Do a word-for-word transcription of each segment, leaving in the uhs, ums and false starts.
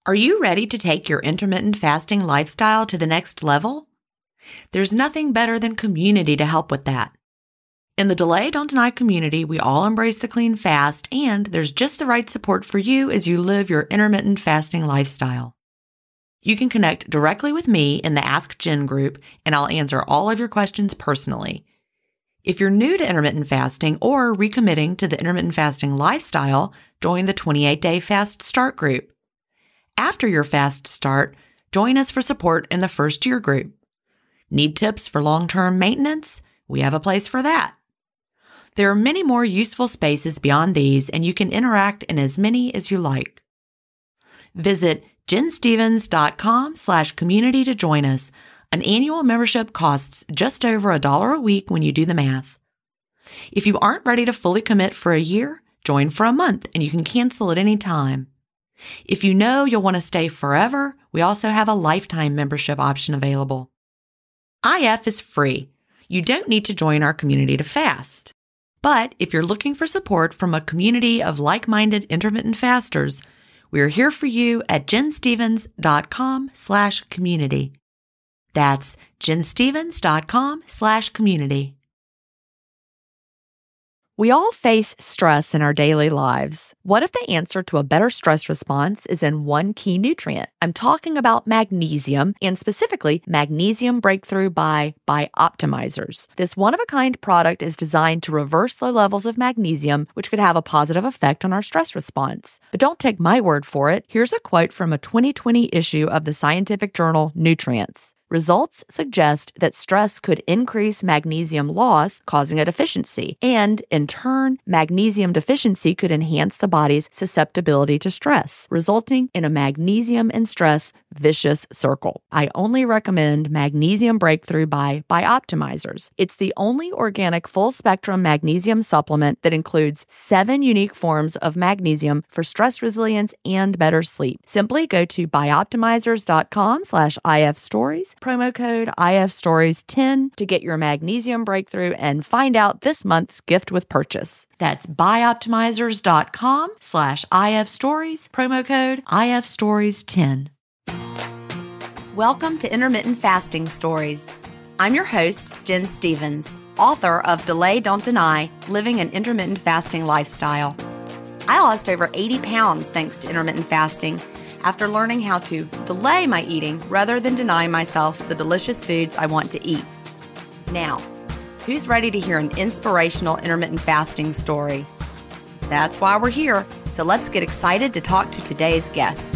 Are you ready to take your intermittent fasting lifestyle to the next level? There's nothing better than community to help with that. In the Delay Don't Deny community, we all embrace the clean fast, and there's just the right support for you as you live your intermittent fasting lifestyle. You can connect directly with me in the Ask Jen group, and I'll answer all of your questions personally. If you're new to intermittent fasting or recommitting to the intermittent fasting lifestyle, join the twenty-eight day Fast Start group. After your fast start, join us for support in the first year group. Need tips for long-term maintenance? We have a place for that. There are many more useful spaces beyond these, and you can interact in as many as you like. Visit jenstevens.com slash community to join us. An annual membership costs just over a dollar a week when you do the math. If you aren't ready to fully commit for a year, join for a month and you can cancel at any time. If you know you'll want to stay forever, we also have a lifetime membership option available. I F is free. You don't need to join our community to fast. But if you're looking for support from a community of like-minded intermittent fasters, we're here for you at jenstevens.com slash community. That's jenstevens.com slash community. We all face stress in our daily lives. What if the answer to a better stress response is in one key nutrient? I'm talking about magnesium, and specifically Magnesium Breakthrough by Bioptimizers. This one-of-a-kind product is designed to reverse low levels of magnesium, which could have a positive effect on our stress response. But don't take my word for it. Here's a quote from a twenty twenty issue of the scientific journal Nutrients. Results suggest that stress could increase magnesium loss, causing a deficiency, and in turn, magnesium deficiency could enhance the body's susceptibility to stress, resulting in a magnesium and stress vicious circle. I only recommend Magnesium Breakthrough by Bioptimizers. It's the only organic full-spectrum magnesium supplement that includes seven unique forms of magnesium for stress resilience and better sleep. Simply go to bioptimizers.com slash ifstories, promo code I F stories ten to get your Magnesium Breakthrough and find out this month's gift with purchase. That's bioptimizers.com slash ifstories, promo code I F stories ten. Welcome to Intermittent Fasting Stories. I'm your host, Jen Stevens, author of Delay Don't Deny, Living an Intermittent Fasting Lifestyle. I lost over eighty pounds thanks to intermittent fasting after learning how to delay my eating rather than deny myself the delicious foods I want to eat. Now, who's ready to hear an inspirational intermittent fasting story? That's why we're here, so let's get excited to talk to today's guest.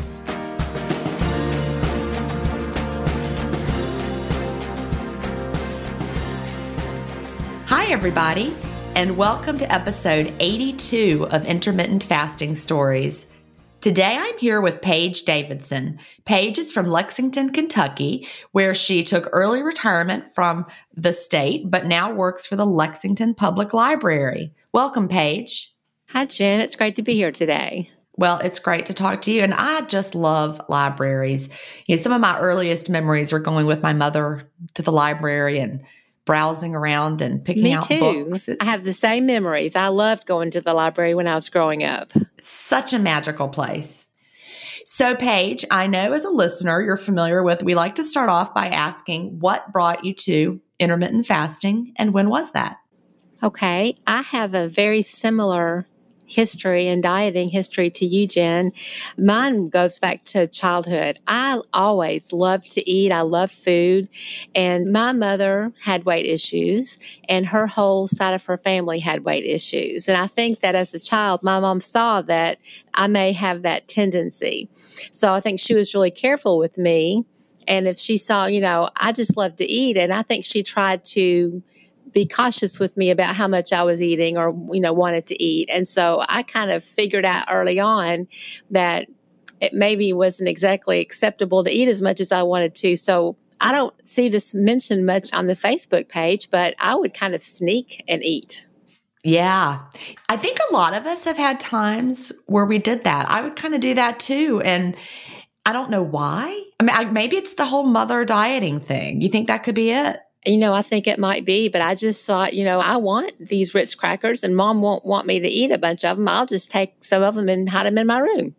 Hi, everybody, and welcome to episode eighty-two of Intermittent Fasting Stories. Today, I'm here with Paige Davidson. Paige is from Lexington, Kentucky, where she took early retirement from the state, but now works for the Lexington Public Library. Welcome, Paige. Hi, Jen. It's great to be here today. Well, it's great to talk to you, and I just love libraries. You know, some of my earliest memories are going with my mother to the library and browsing around and picking Me out too. books. I have the same memories. I loved going to the library when I was growing up. Such a magical place. So, Paige, I know as a listener you're familiar with, we like to start off by asking what brought you to intermittent fasting and when was that? Okay. I have a very similar history and dieting history to you, Jen. Mine goes back to childhood. I always loved to eat. I love food. And my mother had weight issues, and her whole side of her family had weight issues. And I think that as a child, my mom saw that I may have that tendency. So I think she was really careful with me. And if she saw, you know, I just love to eat, and I think she tried to be cautious with me about how much I was eating or, you know, wanted to eat. And so I kind of figured out early on that it maybe wasn't exactly acceptable to eat as much as I wanted to. So I don't see this mentioned much on the Facebook page, but I would kind of sneak and eat. Yeah. I think a lot of us have had times where we did that. I would kind of do that too. And I don't know why. I mean, I, maybe it's the whole mother dieting thing. You think that could be it? You know, I think it might be, but I just thought, you know, I want these Ritz crackers and Mom won't want me to eat a bunch of them. I'll just take some of them and hide them in my room.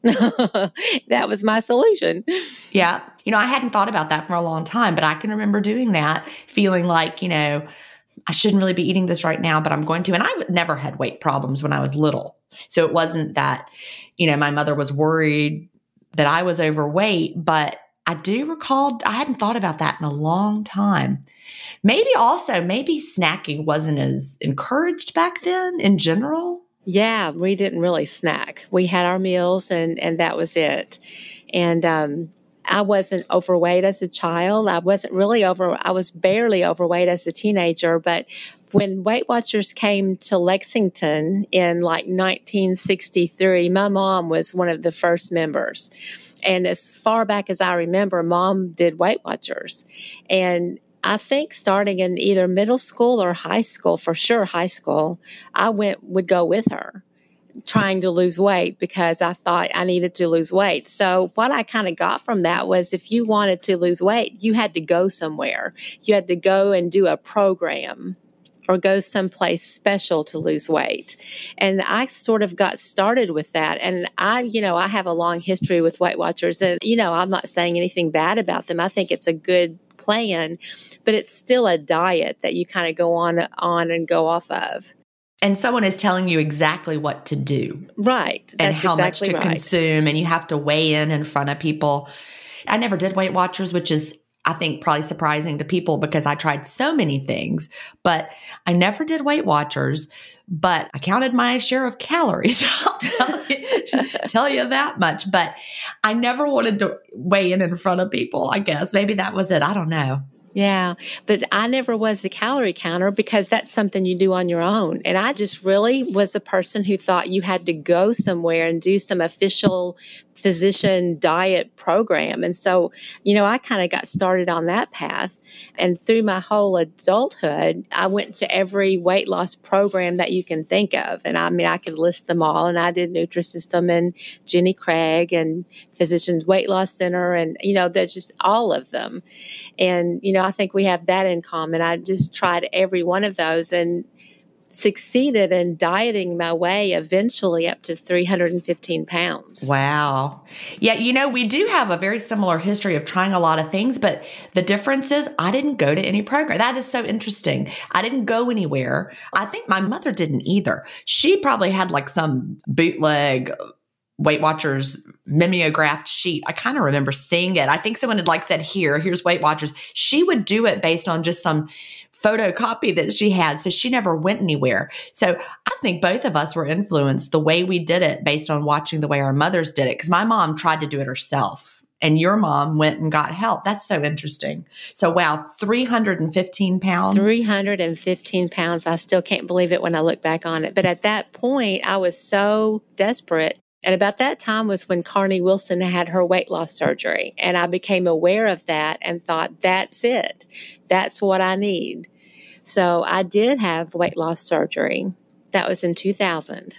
That was my solution. Yeah. You know, I hadn't thought about that for a long time, but I can remember doing that, feeling like, you know, I shouldn't really be eating this right now, but I'm going to. And I never had weight problems when I was little. So it wasn't that, you know, my mother was worried that I was overweight, but I do recall, I hadn't thought about that in a long time. Maybe also, maybe snacking wasn't as encouraged back then in general. Yeah, we didn't really snack. We had our meals and, and that was it. And um, I wasn't overweight as a child. I wasn't really over, I was barely overweight as a teenager. But when Weight Watchers came to Lexington in like nineteen sixty-three, my mom was one of the first members. And as far back as I remember, Mom did Weight Watchers. And I think starting in either middle school or high school, for sure high school, I went would go with her trying to lose weight because I thought I needed to lose weight. So what I kind of got from that was if you wanted to lose weight, you had to go somewhere. You had to go and do a program or go someplace special to lose weight. And I sort of got started with that. And I, you know, I have a long history with Weight Watchers. And, you know, I'm not saying anything bad about them. I think it's a good plan, but it's still a diet that you kind of go on, on and go off of. And someone is telling you exactly what to do. Right. And That's how exactly much to right. consume. And you have to weigh in in front of people. I never did Weight Watchers, which is, I think, probably surprising to people because I tried so many things. But I never did Weight Watchers, but I counted my share of calories. I'll tell you, tell you that much. But I never wanted to weigh in in front of people, I guess. Maybe that was it. I don't know. Yeah, but I never was the calorie counter because that's something you do on your own. And I just really was a person who thought you had to go somewhere and do some official physician diet program. And so, you know, I kind of got started on that path. And through my whole adulthood, I went to every weight loss program that you can think of. And I mean, I could list them all. And I did Nutrisystem and Jenny Craig and Physicians Weight Loss Center. And, you know, there's just all of them. And, you know, I think we have that in common. I just tried every one of those and succeeded in dieting my way eventually up to three hundred fifteen pounds. Wow. Yeah, you know, we do have a very similar history of trying a lot of things, but the difference is I didn't go to any program. That is so interesting. I didn't go anywhere. I think my mother didn't either. She probably had like some bootleg Weight Watchers mimeographed sheet. I kind of remember seeing it. I think someone had like said, here, here's Weight Watchers. She would do it based on just some photocopy that she had. So she never went anywhere. So I think both of us were influenced the way we did it based on watching the way our mothers did it. Because my mom tried to do it herself and your mom went and got help. That's so interesting. So wow, three hundred fifteen pounds. three hundred fifteen pounds. I still can't believe it when I look back on it. But at that point, I was so desperate. And about that time was when Carney Wilson had her weight loss surgery. And I became aware of that and thought, that's it. That's what I need. So I did have weight loss surgery. That was in two thousand.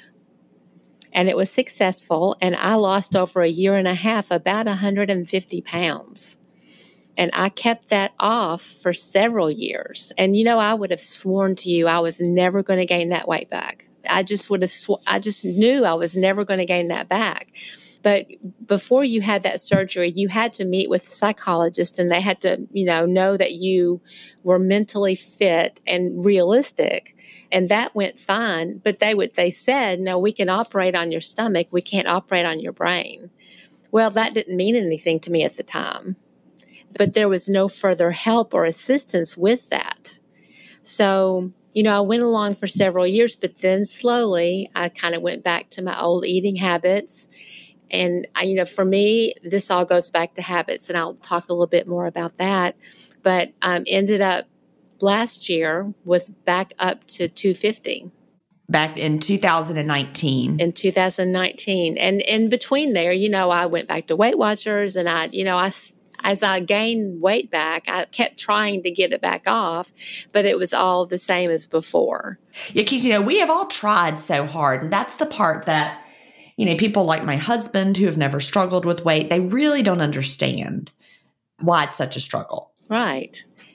And it was successful. And I lost over a year and a half about one hundred fifty pounds. And I kept that off for several years. And, you know, I would have sworn to you I was never going to gain that weight back. I just would have, sw- I just knew I was never going to gain that back. But before you had that surgery, you had to meet with a psychologist and they had to, you know, know that you were mentally fit and realistic. And that went fine. But they would, they said, no, we can operate on your stomach. We can't operate on your brain. Well, that didn't mean anything to me at the time. But there was no further help or assistance with that. So, you know, I went along for several years, but then slowly I kind of went back to my old eating habits. And, I, you know, for me, this all goes back to habits, and I'll talk a little bit more about that. But um, ended up last year was back up to two fifty. Back in two thousand nineteen. In two thousand nineteen. And in between there, you know, I went back to Weight Watchers and I, you know, I as I gained weight back, I kept trying to get it back off, but it was all the same as before. Yeah, because, you know, we have all tried so hard. And that's the part that, you know, people like my husband who have never struggled with weight, they really don't understand why it's such a struggle. Right.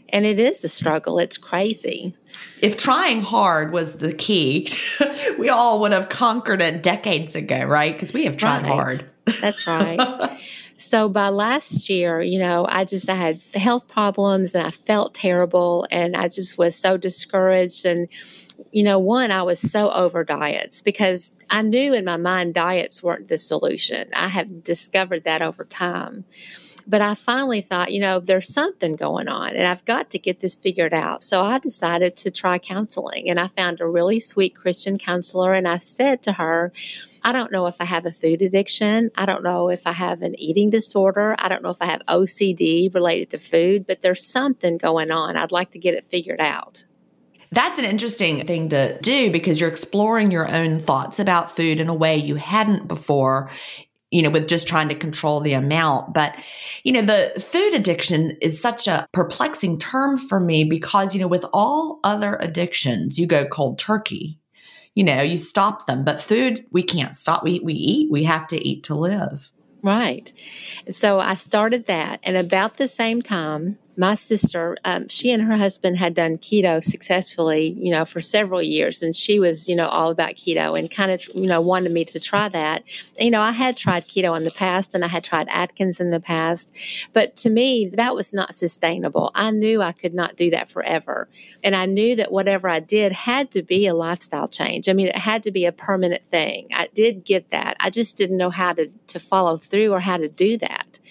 And it is a struggle. It's crazy. If trying hard was the key, we all would have conquered it decades ago, right? Because we have tried Right. hard. That's right. So by last year, you know, I just, I had health problems and I felt terrible and I just was so discouraged. And, you know, one, I was so over diets because I knew in my mind diets weren't the solution. I have discovered that over time. But I finally thought, you know, there's something going on and I've got to get this figured out. So I decided to try counseling and I found a really sweet Christian counselor and I said to her, I don't know if I have a food addiction. I don't know if I have an eating disorder. I don't know if I have O C D related to food, but there's something going on. I'd like to get it figured out. That's an interesting thing to do because you're exploring your own thoughts about food in a way you hadn't before, you know, with just trying to control the amount. But, you know, the food addiction is such a perplexing term for me because, you know, with all other addictions, you go cold turkey, you know, you stop them. But food, we can't stop. We, we eat. We have to eat to live. Right. And so I started that. And about the same time, my sister, um, she and her husband had done keto successfully, you know, for several years. And she was, you know, all about keto and kind of, you know, wanted me to try that. You know, I had tried keto in the past and I had tried Atkins in the past. But to me, that was not sustainable. I knew I could not do that forever. And I knew that whatever I did had to be a lifestyle change. I mean, it had to be a permanent thing. I did get that. I just didn't know how to, to follow through or how to do that.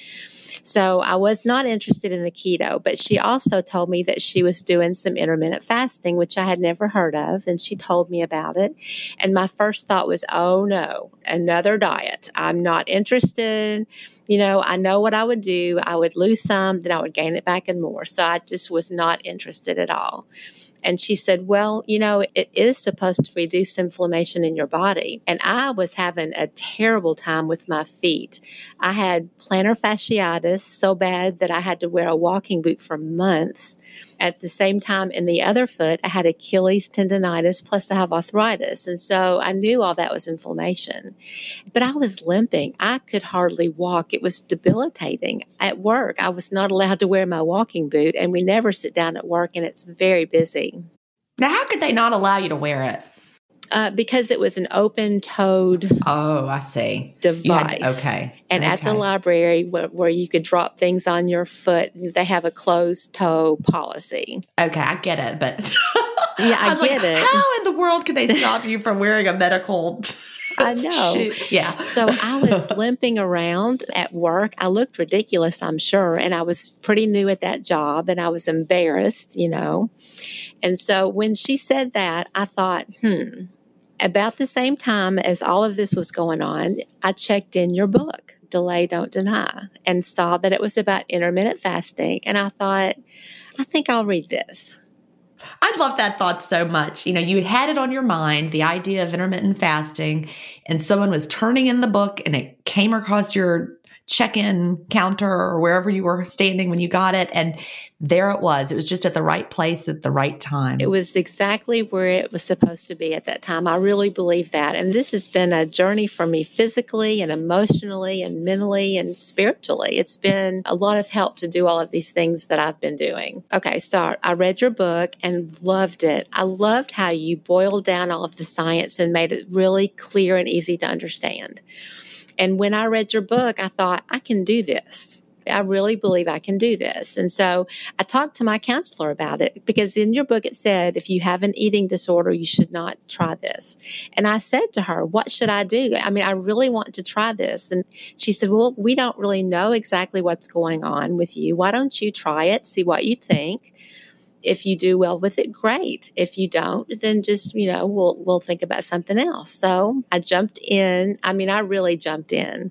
So I was not interested in the keto, but she also told me that she was doing some intermittent fasting, which I had never heard of. And she told me about it. And my first thought was, oh no, another diet. I'm not interested. You know, I know what I would do. I would lose some, then I would gain it back and more. So I just was not interested at all. And she said, well, you know, it is supposed to reduce inflammation in your body. And I was having a terrible time with my feet. I had plantar fasciitis so bad that I had to wear a walking boot for months. At the same time, in the other foot, I had Achilles tendonitis, plus I have arthritis. And so I knew all that was inflammation. But I was limping. I could hardly walk. It was debilitating. At work, I was not allowed to wear my walking boot, and we never sit down at work, and it's very busy. Now, how could they not allow you to wear it? Uh, because it was an open-toed Oh, I see. device. To, okay. And okay. at the library where, where you could drop things on your foot, they have a closed-toe policy. Okay, I get it, but yeah, I, I was get like, it. How in the world could they stop you from wearing a medical I know. shoe? Yeah. So I was limping around at work. I looked ridiculous, I'm sure. And I was pretty new at that job and I was embarrassed, you know. And so when she said that, I thought, hmm, about the same time as all of this was going on, I checked in your book, Delay, Don't Deny, and saw that it was about intermittent fasting. And I thought, I think I'll read this. I love that thought so much. You know, you had it on your mind, the idea of intermittent fasting, and someone was turning in the book and it came across your check-in counter or wherever you were standing when you got it. And there it was. It was just at the right place at the right time. It was exactly where it was supposed to be at that time. I really believe that. And this has been a journey for me physically and emotionally and mentally and spiritually. It's been a lot of help to do all of these things that I've been doing. Okay, so I read your book and loved it. I loved how you boiled down all of the science and made it really clear and easy to understand. And when I read your book, I thought, I can do this. I really believe I can do this. And so I talked to my counselor about it because in your book it said, if you have an eating disorder, you should not try this. And I said to her, what should I do? I mean, I really want to try this. And she said, well, we don't really know exactly what's going on with you. Why don't you try it? See what you think. If you do well with it, great. If you don't, then just, you know, we'll we'll think about something else. So I jumped in. I mean, I really jumped in.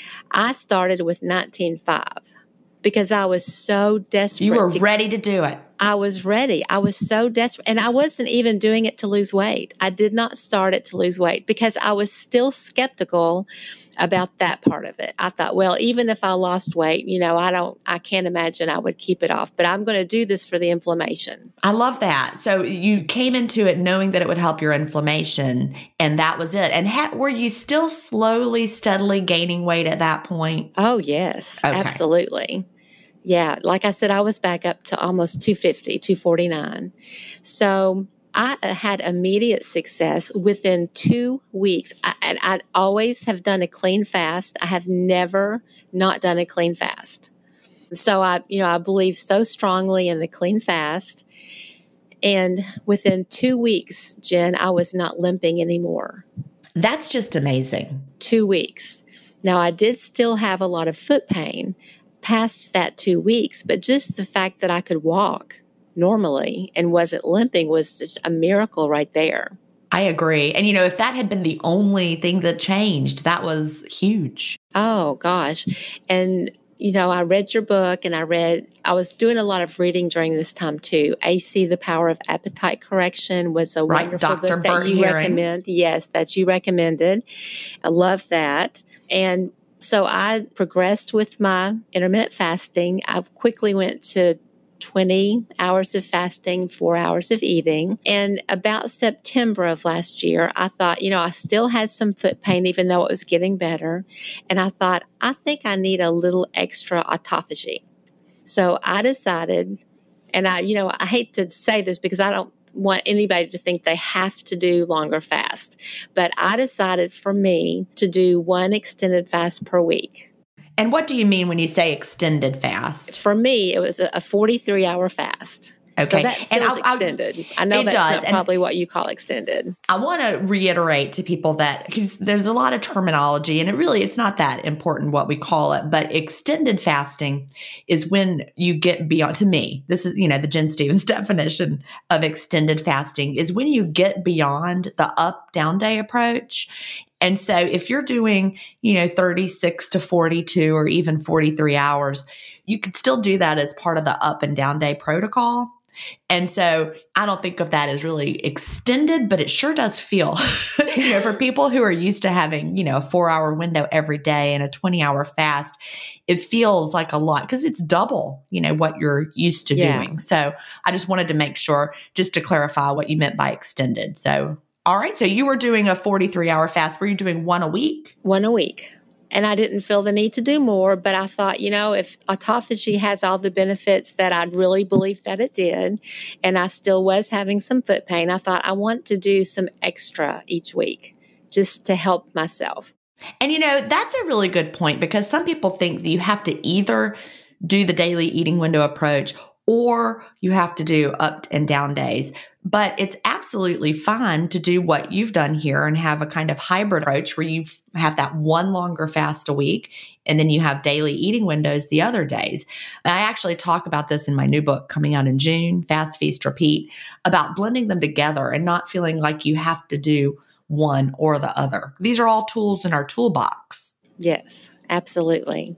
I started with nineteen five because I was so desperate. You were to, ready to do it. I was ready. I was so desperate. And I wasn't even doing it to lose weight. I did not start it to lose weight because I was still skeptical about that part of it. I thought, well, even if I lost weight, you know, I don't, I can't imagine I would keep it off, but I'm going to do this for the inflammation. I love that. So you came into it knowing that it would help your inflammation, and that was it. And ha- were you still slowly, steadily gaining weight at that point? Oh, yes, Okay. absolutely. Yeah. Like I said, I was back up to almost two fifty, two forty-nine. So I had immediate success within two weeks. I, and I always have done a clean fast. I have never not done a clean fast. So I, you know, I believe so strongly in the clean fast. And within two weeks, Jen, I was not limping anymore. That's just amazing. Two weeks. Now, I did still have a lot of foot pain past that two weeks, but just the fact that I could walk normally and wasn't limping was just a miracle right there. I agree. And, you know, if that had been the only thing that changed, that was huge. Oh, gosh. And, you know, I read your book and I read, I was doing a lot of reading during this time too. A C, The Power of Appetite Correction was a right, wonderful Doctor book Bert that you Herring. recommend. Yes, that you recommended. I love that. And so I progressed with my intermittent fasting. I quickly went to twenty hours of fasting, four hours of eating. And about September of last year, I thought, you know, I still had some foot pain, even though it was getting better. And I thought, I think I need a little extra autophagy. So I decided, and I, you know, I hate to say this because I don't want anybody to think they have to do longer fast, but I decided for me to do one extended fast per week. And what do you mean when you say extended fast? For me, it was a forty-three hour fast. Okay. So that feels and I'll, extended. I know it that's does. not And probably what you call extended. I want to reiterate to people that because there's a lot of terminology and it really, it's not that important what we call it, but extended fasting is when you get beyond, to me, this is, you know, the Jen Stevens definition of extended fasting is when you get beyond the up down day approach. And so if you're doing, you know, thirty-six to forty-two or even forty-three hours, you could still do that as part of the up and down day protocol. And so I don't think of that as really extended, but it sure does feel, you know, for people who are used to having, you know, a four hour window every day and a twenty hour fast, it feels like a lot because it's double, you know, what you're used to Yeah. doing. So I just wanted to make sure, just to clarify what you meant by extended. So, all right. So you were doing a forty-three hour fast. Were you doing one a week? One a week. And I didn't feel the need to do more, but I thought, you know, if autophagy has all the benefits that I really believed that it did, and I still was having some foot pain, I thought I want to do some extra each week just to help myself. And, you know, that's a really good point because some people think that you have to either do the daily eating window approach or you have to do up and down days. But it's absolutely fine to do what you've done here and have a kind of hybrid approach where you have that one longer fast a week and then you have daily eating windows the other days. And I actually talk about this in my new book coming out in June, Fast, Feast, Repeat, about blending them together and not feeling like you have to do one or the other. These are all tools in our toolbox. Yes, absolutely.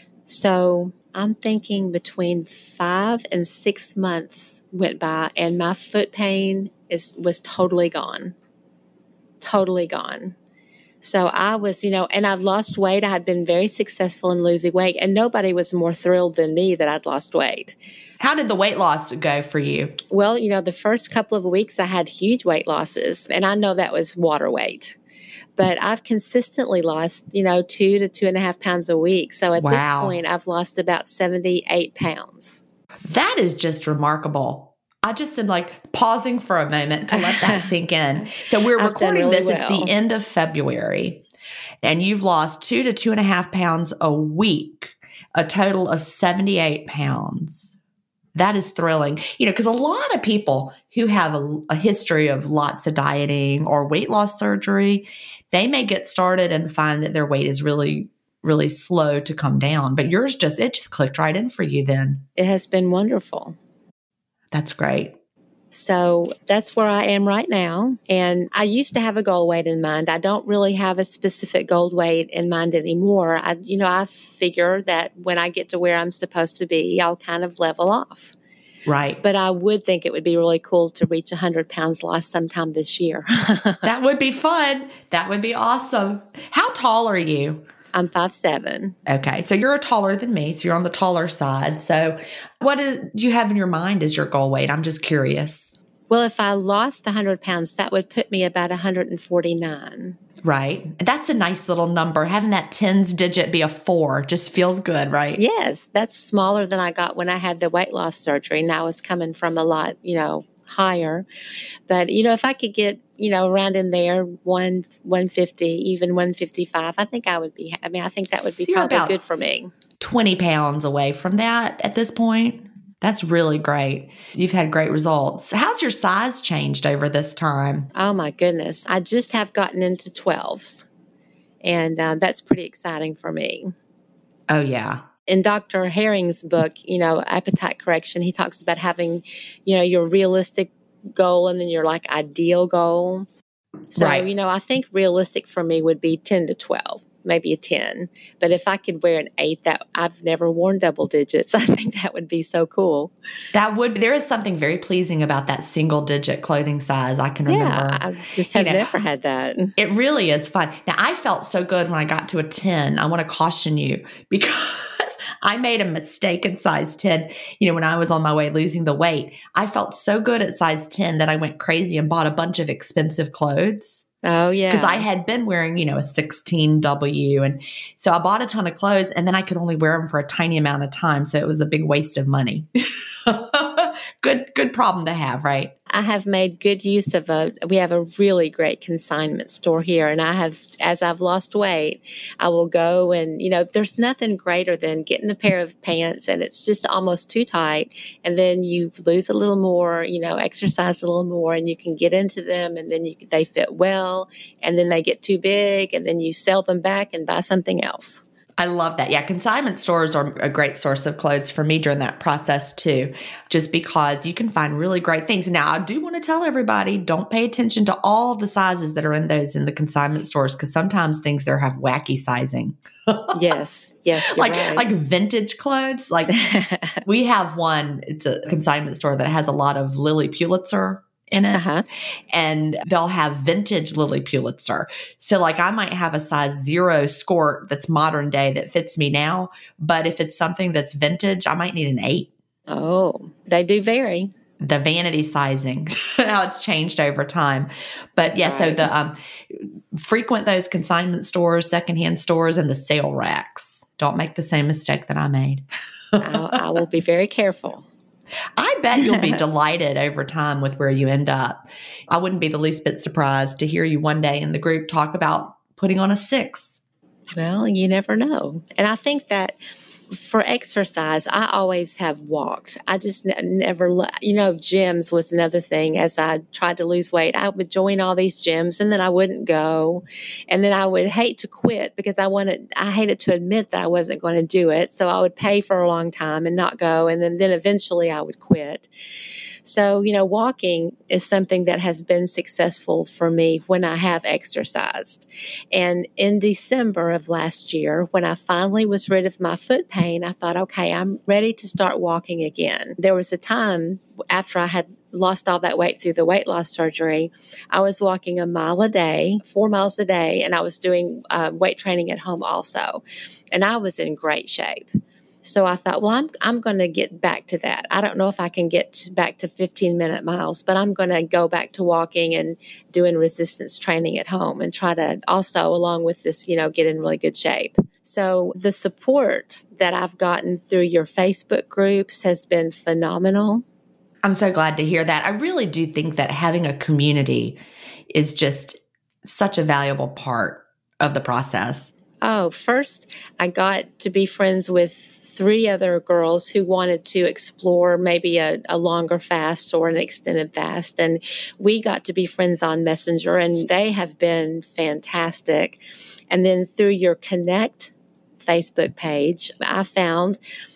So I'm thinking between five and six months went by and my foot pain is was totally gone. Totally gone. So I was, you know, and I've lost weight. I had been very successful in losing weight and nobody was more thrilled than me that I'd lost weight. How did the weight loss go for you? Well, you know, the first couple of weeks I had huge weight losses and I know that was water weight. But I've consistently lost, you know, two to two and a half pounds a week. So at Wow. this point, I've lost about seventy-eight pounds. That is just remarkable. I just am like pausing for a moment to let that sink in. So we're I've done recording really this. It's well. the end of February and you've lost two to two and a half pounds a week, a total of seventy-eight pounds. That is thrilling, you know, because a lot of people who have a, a history of lots of dieting or weight loss surgery, they may get started and find that their weight is really, really slow to come down. But yours just, it just clicked right in for you then. It has been wonderful. That's great. So that's where I am right now. And I used to have a goal weight in mind. I don't really have a specific goal weight in mind anymore. I, you know, I figure that when I get to where I'm supposed to be, I'll kind of level off. Right. But I would think it would be really cool to reach one hundred pounds lost sometime this year. That would be fun. That would be awesome. How tall are you? I'm five seven. Okay. So you're taller than me. So you're on the taller side. So what is, do you have in your mind as your goal weight? I'm just curious. Well, if I lost one hundred pounds, that would put me about one hundred forty-nine. Right. That's a nice little number. Having that tens digit be a four just feels good, right? Yes, that's smaller than I got when I had the weight loss surgery. And I was coming from a lot, you know, higher. But, you know, if I could get, you know, around in there, one, one fifty, even one fifty-five, I think I would be, I mean, I think that would be So you're probably about good for me. twenty pounds away from that at this point. That's really great. You've had great results. How's your size changed over this time? Oh, my goodness. I just have gotten into twelves, and um, that's pretty exciting for me. Oh, yeah. In Doctor Herring's book, you know, Appetite Correction, he talks about having, you know, your realistic goal and then your like ideal goal. So, Right. you know, I think realistic for me would be ten to twelve, maybe a ten. But if I could wear an eight, that I've never worn double digits, I think that would be so cool. That would, there is something very pleasing about that single digit clothing size. I can remember. Yeah, I just have You know, never had that. It really is fun. Now, I felt so good when I got to a ten. I want to caution you because I made a mistake in size ten. You know, when I was on my way losing the weight, I felt so good at size ten that I went crazy and bought a bunch of expensive clothes. Oh, yeah. Because I had been wearing, you know, a sixteen W. And so I bought a ton of clothes and then I could only wear them for a tiny amount of time. So it was a big waste of money. Good, good problem to have, right? I have made good use of a, we have a really great consignment store here. And I have, as I've lost weight, I will go and, you know, there's nothing greater than getting a pair of pants and it's just almost too tight. And then you lose a little more, you know, exercise a little more and you can get into them and then you, they fit well and then they get too big and then you sell them back and buy something else. I love that. Yeah, consignment stores are a great source of clothes for me during that process too, just because you can find really great things. Now, I do want to tell everybody, don't pay attention to all the sizes that are in those in the consignment stores because sometimes things there have wacky sizing. Yes, yes, you're like right. like vintage clothes. Like we have one, it's a consignment store that has a lot of Lilly Pulitzer in it. Uh-huh. And they'll have vintage Lilly Pulitzer. So like I might have a size zero skirt that's modern day that fits me now. But if it's something that's vintage, I might need an eight. Oh, they do vary. The vanity sizing, how it's changed over time. But That's yeah, right. so the um, frequent those consignment stores, secondhand stores, and the sale racks. Don't make the same mistake that I made. I'll, I will be very careful. I bet you'll be delighted over time with where you end up. I wouldn't be the least bit surprised to hear you one day in the group talk about putting on a six. Well, you never know. And I think that for exercise, I always have walked. I just n- never, you know, gyms was another thing. As I tried to lose weight, I would join all these gyms and then I wouldn't go. And then I would hate to quit because I wanted, I hated to admit that I wasn't going to do it. So I would pay for a long time and not go. And then, then eventually I would quit. So, you know, walking is something that has been successful for me when I have exercised. And in December of last year, when I finally was rid of my foot pain, I thought, okay, I'm ready to start walking again. There was a time after I had lost all that weight through the weight loss surgery, I was walking a mile a day, four miles a day, and I was doing uh, weight training at home also. And I was in great shape. So I thought, well, I'm I'm going to get back to that. I don't know if I can get to, back to fifteen minute miles, but I'm going to go back to walking and doing resistance training at home and try to also, along with this, you know, get in really good shape. So the support that I've gotten through your Facebook groups has been phenomenal. I'm so glad to hear that. I really do think that having a community is just such a valuable part of the process. Oh, first, I got to be friends with three other girls who wanted to explore maybe a, a longer fast or an extended fast. And we got to be friends on Messenger, and they have been fantastic. And then through your Connect Facebook page, I found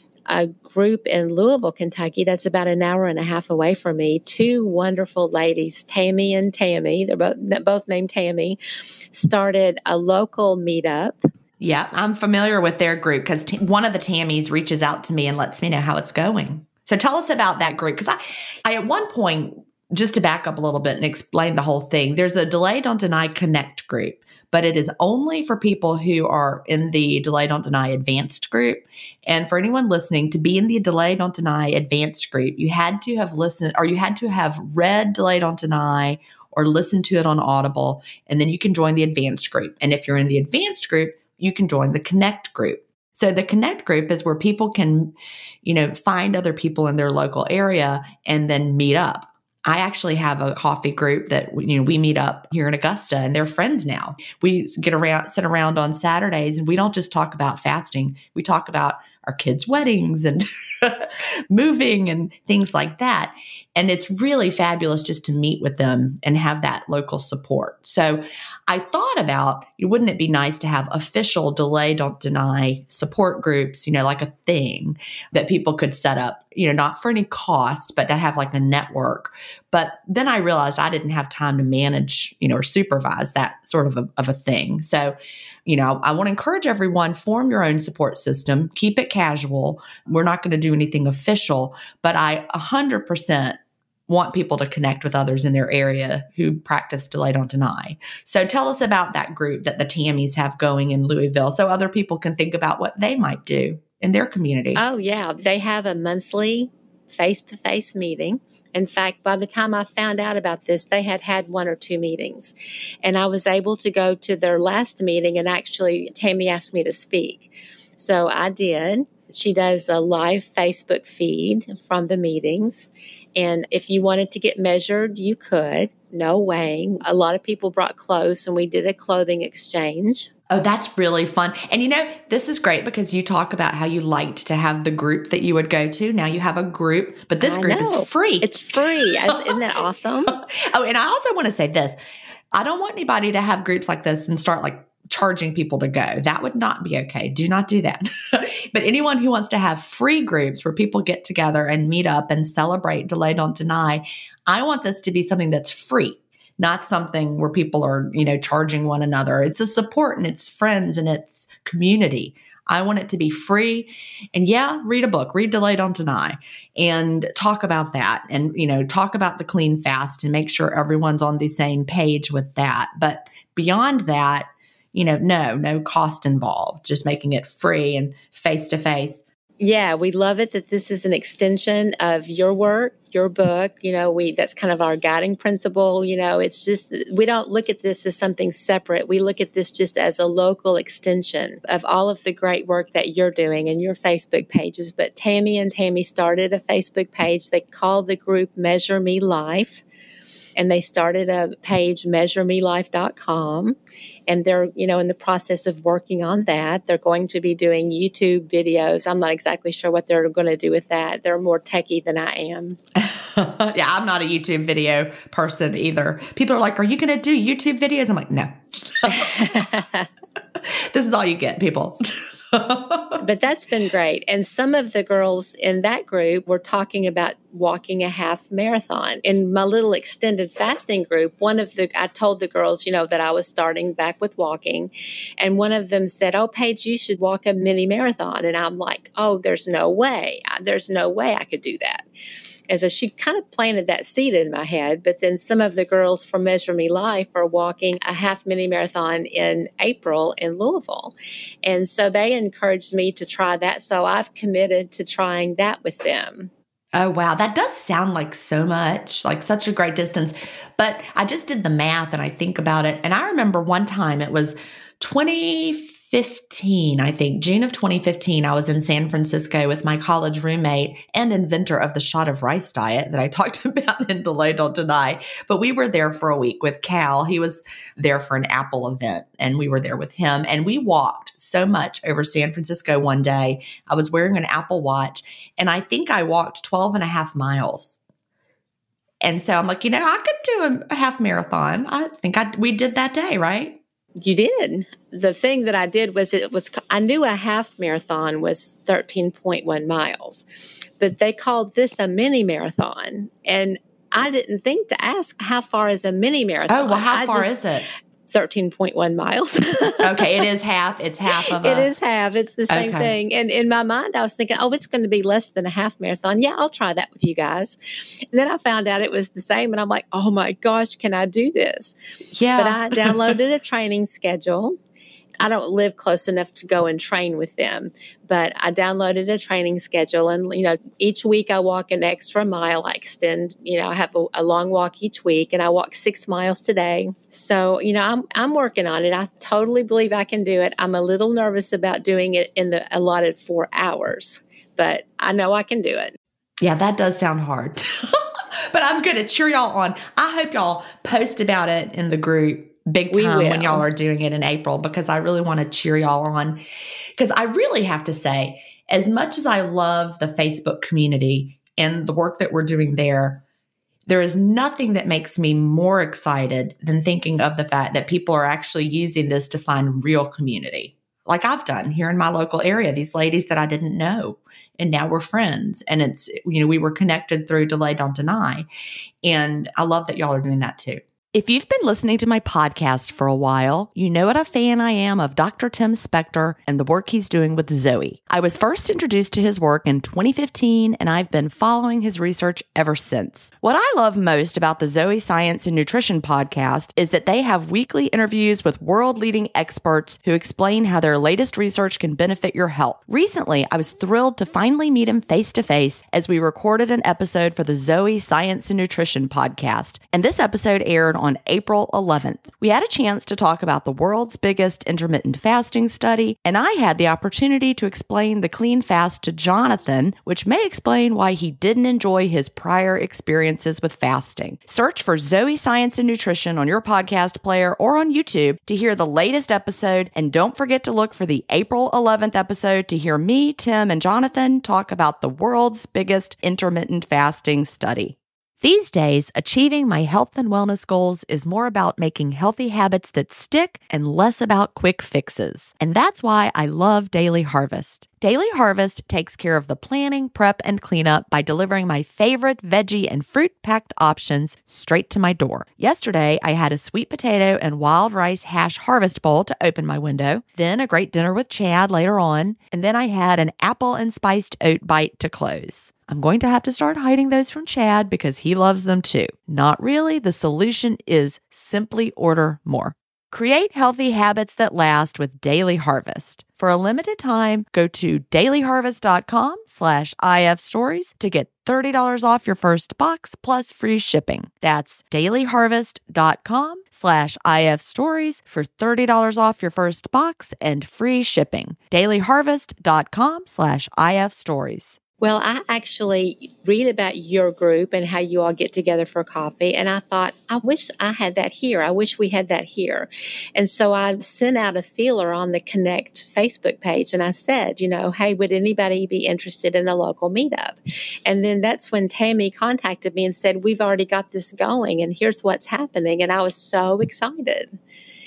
a group in Louisville, Kentucky, that's about an hour and a half away from me. Two wonderful ladies, Tammy and Tammy, they're both, both named Tammy, started a local meetup. Yeah, I'm familiar with their group because t- one of the Tammys reaches out to me and lets me know how it's going. So tell us about that group. Because I, I, at one point, just to back up a little bit and explain the whole thing, there's a Delay Don't Deny Connect group. but it is only for people who are in the Delay Don't Deny advanced group. And for anyone listening, to be in the Delay Don't Deny advanced group, you had to have listened or you had to have read Delay Don't Deny or listened to it on Audible, and then you can join the advanced group. And if you're in the advanced group, you can join the Connect group. So the Connect group is where people can, you know, find other people in their local area and then meet up. I actually have a coffee group that, you know, we meet up here in Augusta, and they're friends now. We get around, sit around on Saturdays, and we don't just talk about fasting. We talk about our kids' weddings and moving and things like that. And it's really fabulous just to meet with them and have that local support. So I thought about, wouldn't it be nice to have official Delay Don't Deny support groups, you know, like a thing that people could set up, you know, not for any cost, but to have like a network. But then I realized I didn't have time to manage, you know, or supervise that sort of a, of a thing. So, you know, I want to encourage everyone, form your own support system, keep it casual. We're not going to do anything official, but I one hundred percent want people to connect with others in their area who practice Delay Don't Deny. So tell us about that group that the Tammys have going in Louisville so other people can think about what they might do in their community. Oh, yeah. They have a monthly face-to-face meeting. In fact, by the time I found out about this, they had had one or two meetings. And I was able to go to their last meeting, and actually Tammy asked me to speak. So I did. She does a live Facebook feed from the meetings. And if you wanted to get measured, you could. No weighing. A lot of people brought clothes, and we did a clothing exchange. Oh, that's really fun. And you know, this is great because you talk about how you liked to have the group that you would go to. Now you have a group, but this I group know. is free. It's free. Isn't that awesome? Oh, and I also want to say this. I don't want anybody to have groups like this and start like charging people to go. That would not be okay. Do not do that. But anyone who wants to have free groups where people get together and meet up and celebrate Delay Don't Deny, I want this to be something that's free. Not something where people are, you know, charging one another. It's a support and it's friends and it's community. I want it to be free. And yeah, read a book, read Delay Don't Deny, and talk about that. And, you know, talk about the clean fast and make sure everyone's on the same page with that. But beyond that, you know, no, no cost involved, just making it free and face to face. Yeah, we love it that this is an extension of your work, your book. You know, we that's kind of our guiding principle. You know, it's just, we don't look at this as something separate. We look at this just as a local extension of all of the great work that you're doing in your Facebook pages. But Tammy and Tammy started a Facebook page. They called the group Measure Me Life. And they started a page, measure me life dot com. And they're, you know, in the process of working on that. They're going to be doing YouTube videos. I'm not exactly sure what they're going to do with that. They're more techie than I am. Yeah, I'm not a YouTube video person either. People are like, are you going to do YouTube videos? I'm like, no. This is all you get, people. But that's been great. And some of the girls in that group were talking about walking a half marathon. In my little extended fasting group, one of the, I told the girls, you know, that I was starting back with walking. And one of them said, oh, Paige, you should walk a mini marathon. And I'm like, oh, there's no way. There's no way I could do that. And so she kind of planted that seed in my head. But then some of the girls from Measure Me Life are walking a half mini marathon in April in Louisville. And so they encouraged me to try that. So I've committed to trying that with them. Oh, wow. That does sound like so much, like such a great distance. But I just did the math and I think about it. And I remember one time it was twenty fifteen, I think, June of twenty fifteen, I was in San Francisco with my college roommate and inventor of the shot of rice diet that I talked about in Delay Don't Deny. But we were there for a week with Cal. He was there for an Apple event, and we were there with him. And we walked so much over San Francisco one day. I was wearing an Apple Watch, and I think I walked twelve and a half miles. And so I'm like, you know, I could do a half marathon. I think I we did that day, right? You did. The thing that I did was it was, I knew a half marathon was thirteen point one miles, but they called this a mini marathon. And I didn't think to ask how far is a mini marathon. Oh, well, how I far just, is it? thirteen point one miles. Okay, it is half. It's half of a... It is half. It's the same okay. thing. And in my mind, I was thinking, oh, it's going to be less than a half marathon. Yeah, I'll try that with you guys. And then I found out it was the same. And I'm like, oh my gosh, can I do this? Yeah. But I downloaded a training schedule. I don't live close enough to go and train with them, but I downloaded a training schedule, and, you know, each week I walk an extra mile. I extend, you know, I have a, a long walk each week, and I walk six miles today. So, you know, I'm, I'm working on it. I totally believe I can do it. I'm a little nervous about doing it in the allotted four hours, but I know I can do it. Yeah, that does sound hard, but I'm going to cheer y'all on. I hope y'all post about it in the group big time when y'all are doing it in April, because I really want to cheer y'all on. Because I really have to say, as much as I love the Facebook community and the work that we're doing there, there is nothing that makes me more excited than thinking of the fact that people are actually using this to find real community. Like I've done here in my local area, these ladies that I didn't know, and now we're friends. And it's, you know, we were connected through Delay Don't Deny. And I love that y'all are doing that too. If you've been listening to my podcast for a while, you know what a fan I am of Doctor Tim Spector and the work he's doing with Zoe. I was first introduced to his work in twenty fifteen, and I've been following his research ever since. What I love most about the Zoe Science and Nutrition podcast is that they have weekly interviews with world-leading experts who explain how their latest research can benefit your health. Recently, I was thrilled to finally meet him face-to-face as we recorded an episode for the Zoe Science and Nutrition podcast, and this episode aired on on April eleventh. We had a chance to talk about the world's biggest intermittent fasting study, and I had the opportunity to explain the clean fast to Jonathan, which may explain why he didn't enjoy his prior experiences with fasting. Search for Zoe Science and Nutrition on your podcast player or on YouTube to hear the latest episode, and don't forget to look for the April eleventh episode to hear me, Tim, and Jonathan talk about the world's biggest intermittent fasting study. These days, achieving my health and wellness goals is more about making healthy habits that stick and less about quick fixes. And that's why I love Daily Harvest. Daily Harvest takes care of the planning, prep, and cleanup by delivering my favorite veggie and fruit-packed options straight to my door. Yesterday, I had a sweet potato and wild rice hash harvest bowl to open my window, then a great dinner with Chad later on, and then I had an apple and spiced oat bite to close. I'm going to have to start hiding those from Chad because he loves them too. Not really. The solution is simply order more. Create healthy habits that last with Daily Harvest. For a limited time, go to dailyharvest.com slash IF stories to get thirty dollars off your first box plus free shipping. That's dailyharvest.com slash IF stories for thirty dollars off your first box and free shipping. dailyharvest.com slash IF stories. Well, I actually read about your group and how you all get together for coffee. And I thought, I wish I had that here. I wish we had that here. And so I sent out a feeler on the Connect Facebook page. And I said, you know, hey, would anybody be interested in a local meetup? And then that's when Tammy contacted me and said, we've already got this going and here's what's happening. And I was so excited.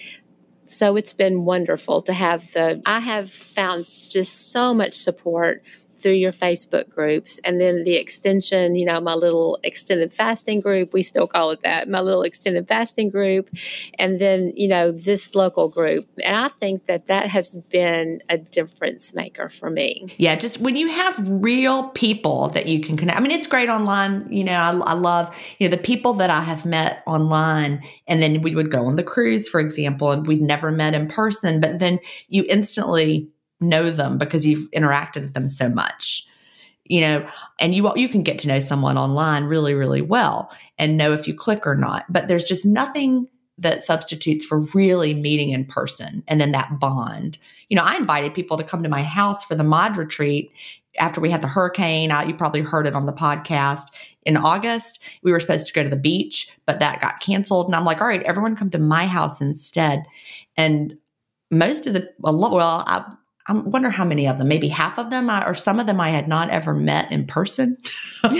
So it's been wonderful to have the, I have found just so much support through your Facebook groups. And then the extension, you know, my little extended fasting group, we still call it that, my little extended fasting group. And then, you know, this local group. And I think that that has been a difference maker for me. Yeah, just when you have real people that you can connect. I mean, it's great online. You know, I, I love, you know, the people that I have met online, and then we would go on the cruise, for example, and we'd never met in person, but then you instantly know them because you've interacted with them so much, you know, and you you can get to know someone online really, really well and know if you click or not. But there's just nothing that substitutes for really meeting in person and then that bond. You know, I invited people to come to my house for the mod retreat after we had the hurricane. I, you probably heard it on the podcast. In August, we were supposed to go to the beach, but that got canceled. And I'm like, all right, everyone come to my house instead. And most of the, well, I, I wonder how many of them, maybe half of them I, or some of them I had not ever met in person. And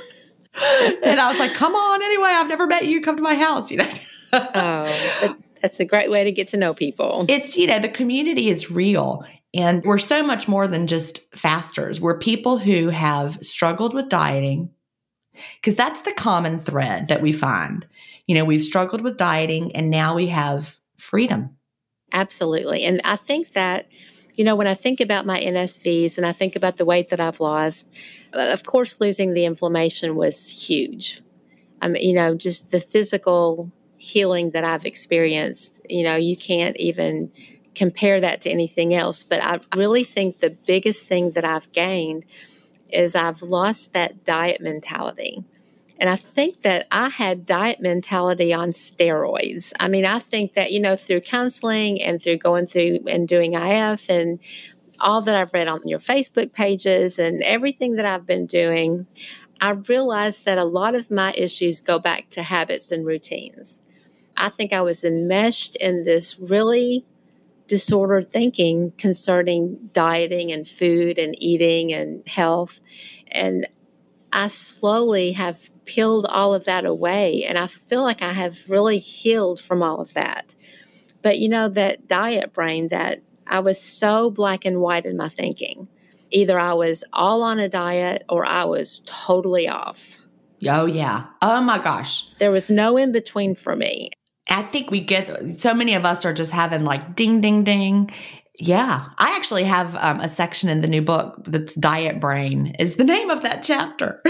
I was like, come on, anyway, I've never met you. Come to my house, you know. Oh, that's a great way to get to know people. It's, you know, the community is real. And we're so much more than just fasters. We're people who have struggled with dieting, because that's the common thread that we find. You know, we've struggled with dieting and now we have freedom. Absolutely. And I think that, you know, when I think about my N S Vs and I think about the weight that I've lost, of course, losing the inflammation was huge. I mean, you know, just the physical healing that I've experienced, you know, you can't even compare that to anything else. But I really think the biggest thing that I've gained is I've lost that diet mentality. And I think that I had diet mentality on steroids. I mean, I think that, you know, through counseling and through going through and doing I F and all that I've read on your Facebook pages and everything that I've been doing, I realized that a lot of my issues go back to habits and routines. I think I was enmeshed in this really disordered thinking concerning dieting and food and eating and health. And I slowly have peeled all of that away, and I feel like I have really healed from all of that. But you know, that diet brain, that I was so black and white in my thinking. Either I was all on a diet or I was totally off. Oh, yeah. Oh, my gosh. There was no in between for me. I think we get, so many of us are just having like ding, ding, ding. Yeah. I actually have um, a section in the new book that's Diet Brain is the name of that chapter.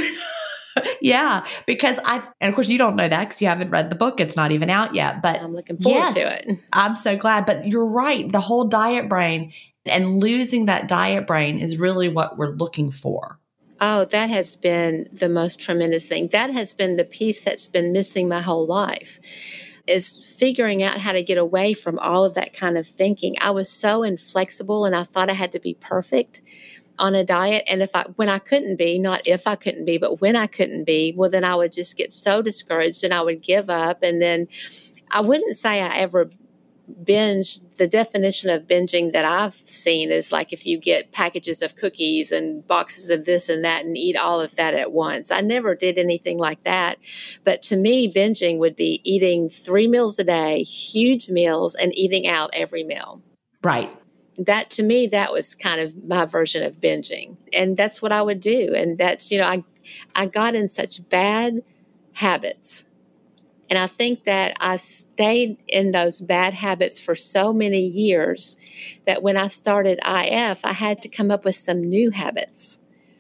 Yeah. Because I, and of course you don't know that because you haven't read the book. It's not even out yet, but I'm looking forward yes, to it. I'm so glad. But you're right. The whole diet brain and losing that diet brain is really what we're looking for. Oh, that has been the most tremendous thing. That has been the piece that's been missing my whole life, is figuring out how to get away from all of that kind of thinking. I was so inflexible and I thought I had to be perfect on a diet. And if I, when I couldn't be, not if I couldn't be, but when I couldn't be, well, then I would just get so discouraged and I would give up. And then I wouldn't say I ever binged. The definition of binging that I've seen is like if you get packages of cookies and boxes of this and that and eat all of that at once. I never did anything like that. But to me, binging would be eating three meals a day, huge meals, and eating out every meal. Right. That, to me, that was kind of my version of binging. And that's what I would do. And that's, you know, I, I got in such bad habits. And I think that I stayed in those bad habits for so many years that when I started I F, I had to come up with some new habits.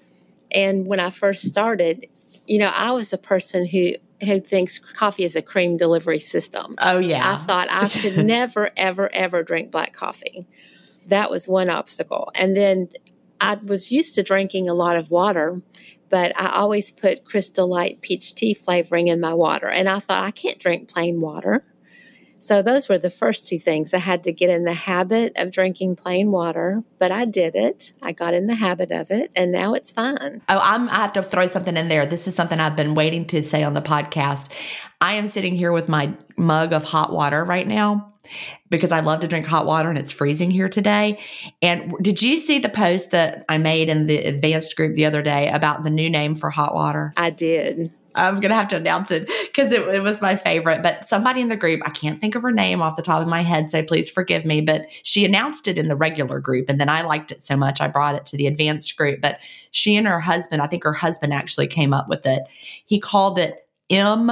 And when I first started, you know, I was a person who who thinks coffee is a cream delivery system. Oh, yeah. I thought I could never, ever, ever drink black coffee. That was one obstacle. And then I was used to drinking a lot of water, but I always put Crystal Light peach tea flavoring in my water. And I thought, I can't drink plain water. So those were the first two things. I had to get in the habit of drinking plain water, but I did it. I got in the habit of it, and now it's fine. Oh, I'm, I have to throw something in there. This is something I've been waiting to say on the podcast. I am sitting here with my mug of hot water right now because I love to drink hot water and it's freezing here today. And did you see the post that I made in the advanced group the other day about the new name for hot water? I did. I was going to have to announce it because it, it was my favorite. But somebody in the group, I can't think of her name off the top of my head, so please forgive me. But she announced it in the regular group. And then I liked it so much, I brought it to the advanced group. But she and her husband, I think her husband actually came up with it. He called it M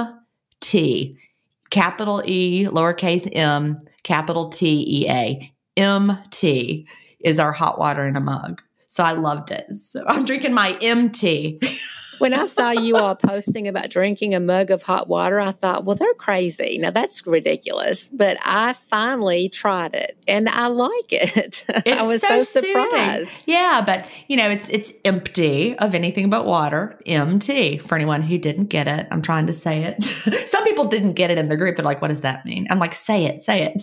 T, capital E, lowercase m, capital T E A. M T is our hot water in a mug. So I loved it. So I'm drinking my M T. When I saw you all posting about drinking a mug of hot water, I thought, well, they're crazy. Now, that's ridiculous. But I finally tried it, and I like it. I was so, so surprised. Soothing. Yeah, but, you know, it's it's empty of anything but water. M T, for anyone who didn't get it. I'm trying to say it. Some people didn't get it in the group. They're like, what does that mean? I'm like, say it, say it.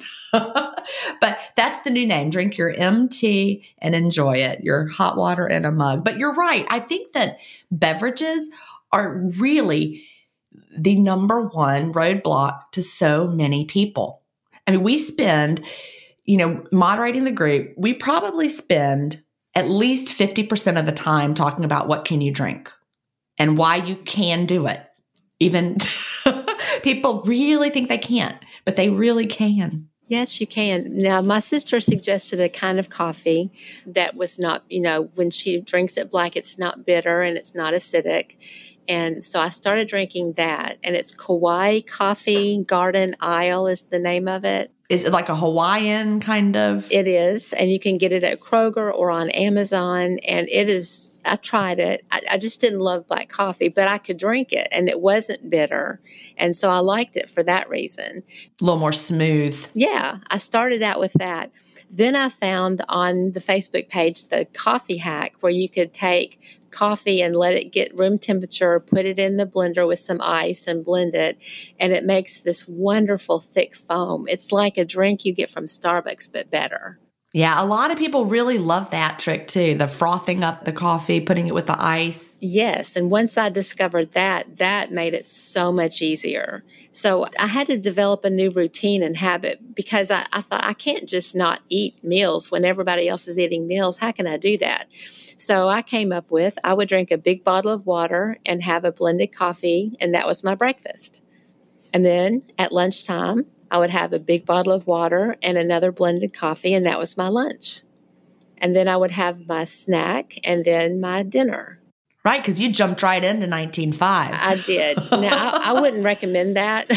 But that's the new name. Drink your M T and enjoy it. Your hot water in a mug. But you're right. I think that beverages are really the number one roadblock to so many people. I mean, we spend, you know, moderating the group, we probably spend at least fifty percent of the time talking about what can you drink and why you can do it. Even people really think they can't, but they really can. Yes, you can. Now, my sister suggested a kind of coffee that was not, you know, when she drinks it black, it's not bitter and it's not acidic. And so I started drinking that, and it's Kauai Coffee Garden Isle is the name of it. Is it like a Hawaiian kind of? It is. And you can get it at Kroger or on Amazon. And it is, I tried it. I, I just didn't love black coffee, but I could drink it and it wasn't bitter. And so I liked it for that reason. A little more smooth. Yeah. I started out with that. Then I found on the Facebook page the coffee hack where you could take coffee and let it get room temperature, put it in the blender with some ice and blend it. And it makes this wonderful thick foam. It's like a drink you get from Starbucks, but better. Yeah, a lot of people really love that trick too. The frothing up the coffee, putting it with the ice. Yes. And once I discovered that, that made it so much easier. So I had to develop a new routine and habit because I, I thought I can't just not eat meals when everybody else is eating meals. How can I do that? So I came up with, I would drink a big bottle of water and have a blended coffee, and that was my breakfast. And then at lunchtime, I would have a big bottle of water and another blended coffee, and that was my lunch. And then I would have my snack and then my dinner. Right, because you jumped right into nineteen five. I did. Now, I, I wouldn't recommend that.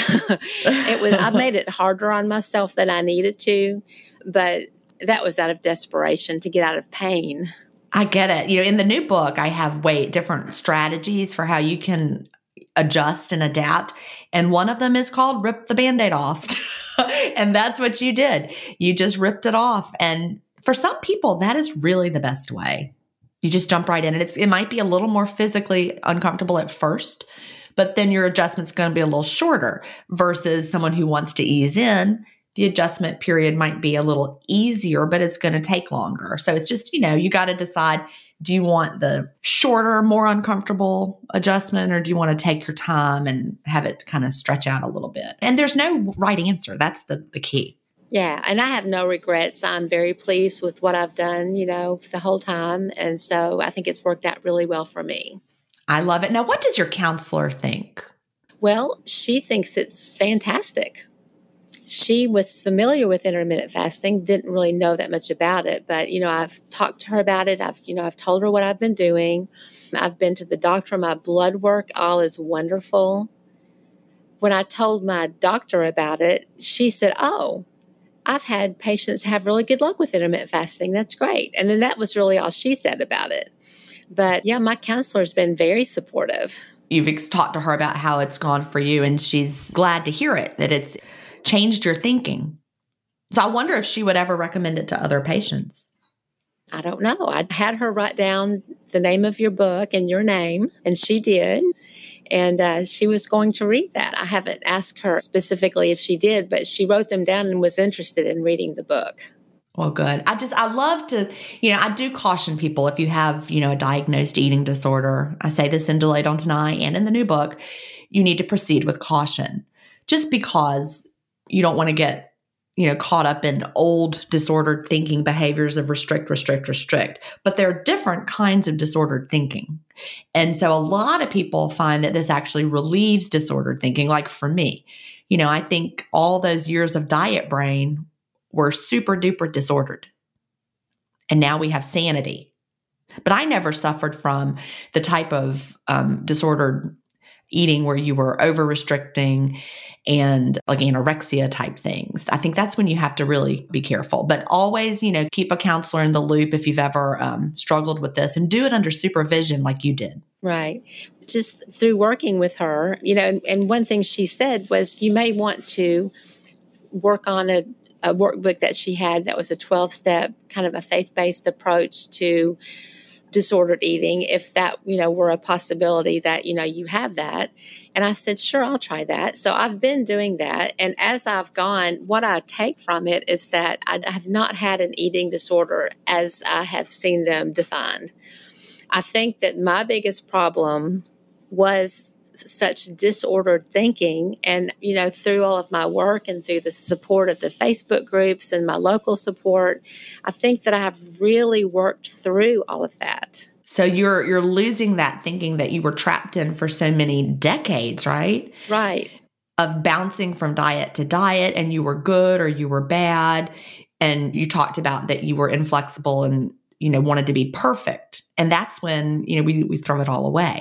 It was. I made it harder on myself than I needed to, but that was out of desperation to get out of pain. I get it. You know, in the new book, I have way different strategies for how you can adjust and adapt. And one of them is called rip the Band-Aid off. And that's what you did. You just ripped it off. And for some people, that is really the best way. You just jump right in. And it's, it might be a little more physically uncomfortable at first, but then your adjustment's going to be a little shorter versus someone who wants to ease in. The adjustment period might be a little easier, but it's going to take longer. So it's just, you know, you got to decide, do you want the shorter, more uncomfortable adjustment, or do you want to take your time and have it kind of stretch out a little bit? And there's no right answer. That's the, the key. Yeah. And I have no regrets. I'm very pleased with what I've done, you know, the whole time. And so I think it's worked out really well for me. I love it. Now, what does your counselor think? Well, she thinks it's fantastic. She was familiar with intermittent fasting, didn't really know that much about it, but, you know, I've talked to her about it. I've, you know, I've told her what I've been doing. I've been to the doctor. My blood work, all is wonderful. When I told my doctor about it, she said, oh, I've had patients have really good luck with intermittent fasting. That's great. And then that was really all she said about it. But yeah, my counselor's been very supportive. You've talked to her about how it's gone for you, and she's glad to hear it, that it's changed your thinking. So I wonder if she would ever recommend it to other patients. I don't know. I had her write down the name of your book and your name, and she did. And uh, she was going to read that. I haven't asked her specifically if she did, but she wrote them down and was interested in reading the book. Well, good. I just, I love to, you know, I do caution people if you have, you know, a diagnosed eating disorder. I say this in Delay Don't Deny and in the new book, you need to proceed with caution, just because you don't want to get, you know, caught up in old disordered thinking behaviors of restrict, restrict, restrict. But there are different kinds of disordered thinking. And so a lot of people find that this actually relieves disordered thinking. Like for me, you know, I think all those years of diet brain were super duper disordered. And now we have sanity. But I never suffered from the type of um, disordered eating where you were over restricting and like anorexia type things. I think that's when you have to really be careful. But always, you know, keep a counselor in the loop if you've ever um, struggled with this, and do it under supervision like you did. Right. Just through working with her, you know, and, and one thing she said was you may want to work on a, a workbook that she had that was a twelve-step kind of a faith-based approach to disordered eating, if that, you know, were a possibility that, you know, you have that. And I said, sure, I'll try that. So I've been doing that. And as I've gone, what I take from it is that I have not had an eating disorder as I have seen them defined. I think that my biggest problem was such disordered thinking. And, you know, through all of my work and through the support of the Facebook groups and my local support, I think that I have really worked through all of that. So you're you're losing that thinking that you were trapped in for so many decades, right? Right. Of bouncing from diet to diet, and you were good or you were bad. And you talked about that you were inflexible and, you know, wanted to be perfect. And that's when, you know, we we throw it all away.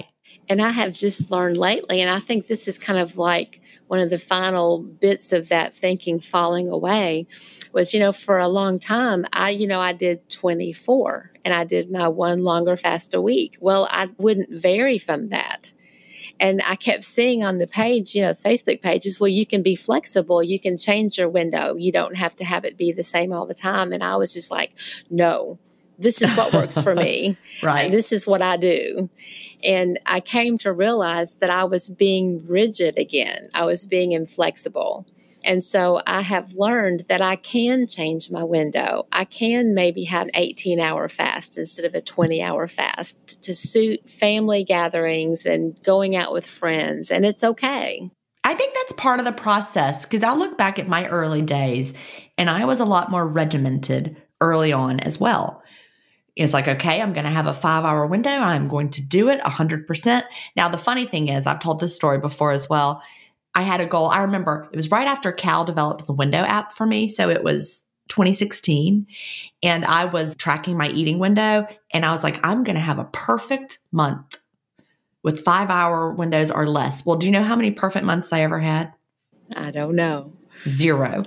And I have just learned lately, and I think this is kind of like one of the final bits of that thinking falling away was, you know, for a long time, I, you know, I did twenty-four and I did my one longer fast a week. Well, I wouldn't vary from that. And I kept seeing on the page, you know, Facebook pages, well, you can be flexible. You can change your window. You don't have to have it be the same all the time. And I was just like, no, this is what works for me. Right. And this is what I do. And I came to realize that I was being rigid again. I was being inflexible. And so I have learned that I can change my window. I can maybe have an eighteen hour fast instead of a twenty hour fast to suit family gatherings and going out with friends. And it's okay. I think that's part of the process because I'll look back at my early days and I was a lot more regimented early on as well. It's like, okay, I'm going to have a five hour window. I'm going to do it one hundred percent. Now, the funny thing is, I've told this story before as well. I had a goal. I remember it was right after Cal developed the window app for me. So it was twenty sixteen and I was tracking my eating window and I was like, I'm going to have a perfect month with five hour windows or less. Well, do you know how many perfect months I ever had? I don't know. Zero.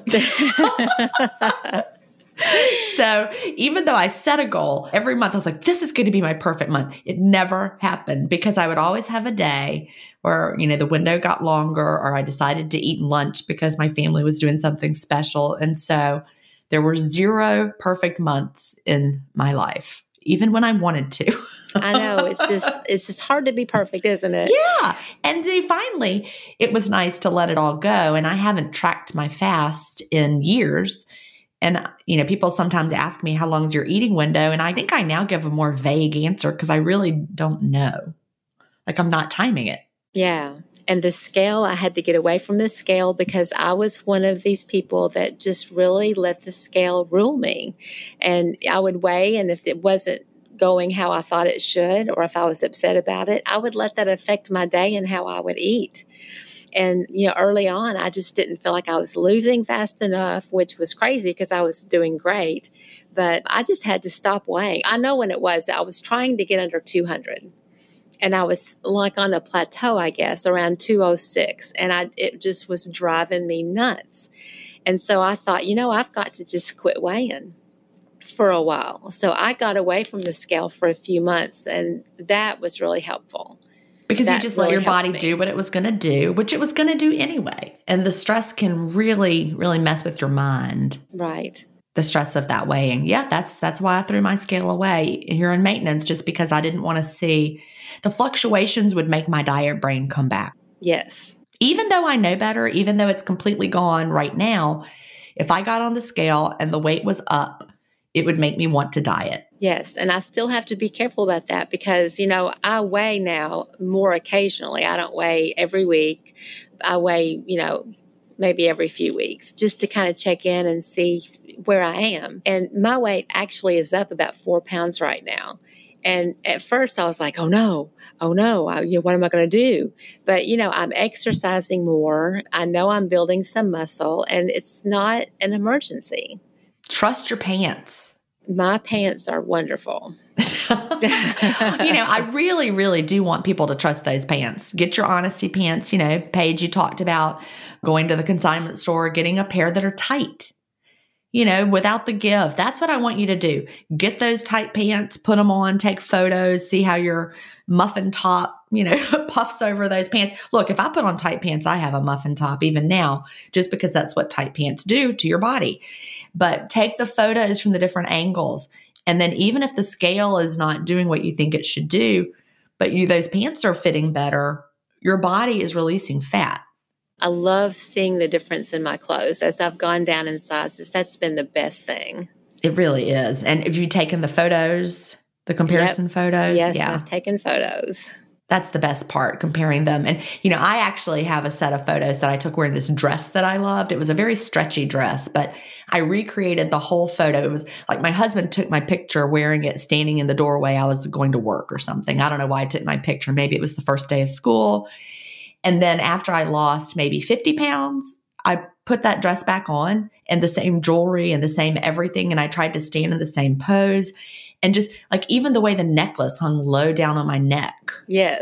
So even though I set a goal every month, I was like, this is going to be my perfect month. It never happened because I would always have a day where, you know, the window got longer or I decided to eat lunch because my family was doing something special. And so there were zero perfect months in my life, even when I wanted to. I know. It's just, it's just hard to be perfect, isn't it? Yeah. And then finally, it was nice to let it all go. And I haven't tracked my fast in years. And, you know, people sometimes ask me, how long is your eating window? And I think I now give a more vague answer because I really don't know. Like I'm not timing it. Yeah. And the scale, I had to get away from the scale because I was one of these people that just really let the scale rule me. And I would weigh, and if it wasn't going how I thought it should, or if I was upset about it, I would let that affect my day and how I would eat. And, you know, early on, I just didn't feel like I was losing fast enough, which was crazy because I was doing great. But I just had to stop weighing. I know when it was, I was trying to get under two hundred. And I was like on a plateau, I guess, around two oh six. And I it just was driving me nuts. And so I thought, you know, I've got to just quit weighing for a while. So I got away from the scale for a few months, and that was really helpful. Because that you just really let your body me. do what it was going to do, which it was going to do anyway. And the stress can really, really mess with your mind. Right. The stress of that weighing. Yeah, that's that's why I threw my scale away here in maintenance, just because I didn't want to see the fluctuations would make my diet brain come back. Yes. Even though I know better, even though it's completely gone right now, if I got on the scale and the weight was up, it would make me want to diet. Yes. And I still have to be careful about that because, you know, I weigh now more occasionally. I don't weigh every week. I weigh, you know, maybe every few weeks just to kind of check in and see where I am. And my weight actually is up about four pounds right now. And at first I was like, oh no, oh no, I, you know, what am I going to do? But, you know, I'm exercising more. I know I'm building some muscle and it's not an emergency. Trust your pants. My pants are wonderful. You know, I really, really do want people to trust those pants. Get your honesty pants. You know, Paige, you talked about going to the consignment store, getting a pair that are tight, you know, without the give. That's what I want you to do. Get those tight pants, put them on, take photos, see how your muffin top, you know, puffs over those pants. Look, if I put on tight pants, I have a muffin top even now, just because that's what tight pants do to your body. But take the photos from the different angles. And then even if the scale is not doing what you think it should do, but you those pants are fitting better, your body is releasing fat. I love seeing the difference in my clothes as I've gone down in sizes. That's been the best thing. It really is. And if you've taken the photos, the comparison Yep. photos, Yes, yeah, I've taken photos. that's the best part, comparing them. And, you know, I actually have a set of photos that I took wearing this dress that I loved. It was a very stretchy dress, but I recreated the whole photo. It was like my husband took my picture wearing it, standing in the doorway. I was going to work or something. I don't know why I took my picture. Maybe it was the first day of school. And then after I lost maybe fifty pounds, I put that dress back on and the same jewelry and the same everything. And I tried to stand in the same pose. And just like even the way the necklace hung low down on my neck. Yes.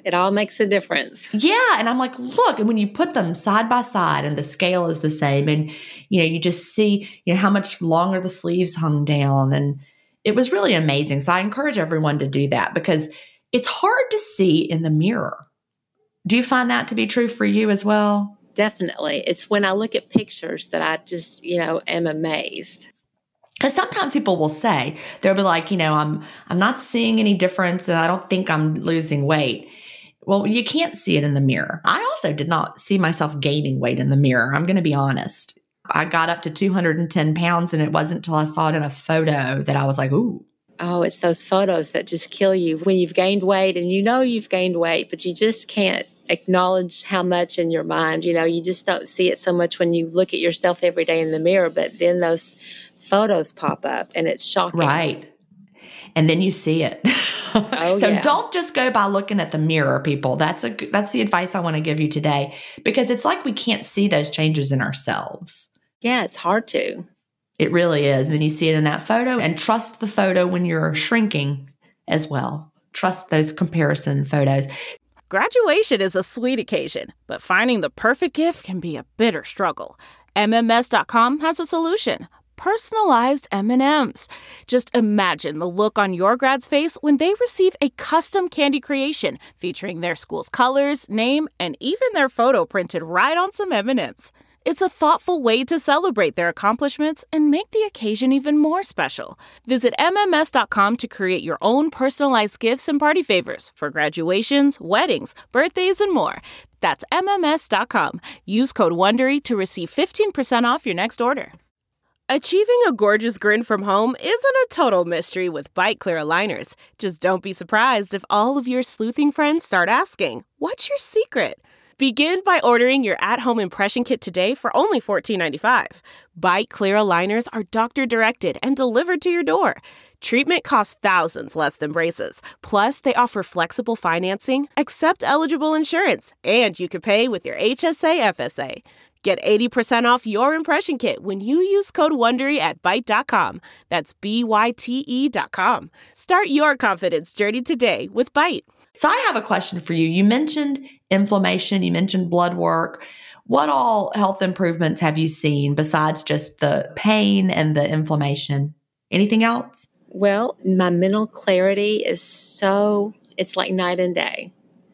It all makes a difference. Yeah. And I'm like, look, and when you put them side by side and the scale is the same, and, you know, you just see, you know, how much longer the sleeves hung down. And it was really amazing. So I encourage everyone to do that because it's hard to see in the mirror. Do you find that to be true for you as well? Definitely. It's when I look at pictures that I just, you know, am amazed. Because sometimes people will say, they'll be like, you know, I'm I'm not seeing any difference and I don't think I'm losing weight. Well, you can't see it in the mirror. I also did not see myself gaining weight in the mirror. I'm going to be honest. I got up to two hundred ten pounds and it wasn't until I saw it in a photo that I was like, ooh. Oh, it's those photos that just kill you when you've gained weight and you know you've gained weight, but you just can't acknowledge how much in your mind. You know, you just don't see it so much when you look at yourself every day in the mirror, but then those photos pop up and it's shocking. Right. And then you see it. Oh, so yeah. Don't just go by looking at the mirror, people. That's a that's the advice I want to give you today because it's like we can't see those changes in ourselves. Yeah, it's hard to. It really is. And then you see it in that photo and trust the photo when you're shrinking as well. Trust those comparison photos. Graduation is a sweet occasion, but finding the perfect gift can be a bitter struggle. M M S dot com has a solution. Personalized M and M's. Just imagine the look on your grad's face when they receive a custom candy creation featuring their school's colors, name, and even their photo printed right on some M and M's. It's a thoughtful way to celebrate their accomplishments and make the occasion even more special. Visit M M S dot com to create your own personalized gifts and party favors for graduations, weddings, birthdays, and more. That's M M S dot com. Use code WONDERY to receive fifteen percent off your next order. Achieving a gorgeous grin from home isn't a total mystery with Byte Clear aligners. Just don't be surprised if all of your sleuthing friends start asking, "What's your secret?" Begin by ordering your at-home impression kit today for only fourteen ninety-five. Byte Clear aligners are doctor-directed and delivered to your door. Treatment costs thousands less than braces. Plus, they offer flexible financing, accept eligible insurance, and you can pay with your H S A F S A. Get eighty percent off your impression kit when you use code WONDERY at byte dot com. That's B Y T E dot com. Start your confidence journey today with Byte. So I have a question for you. You mentioned inflammation. You mentioned blood work. What all health improvements have you seen besides just the pain and the inflammation? Anything else? Well, my mental clarity is so, it's like night and day.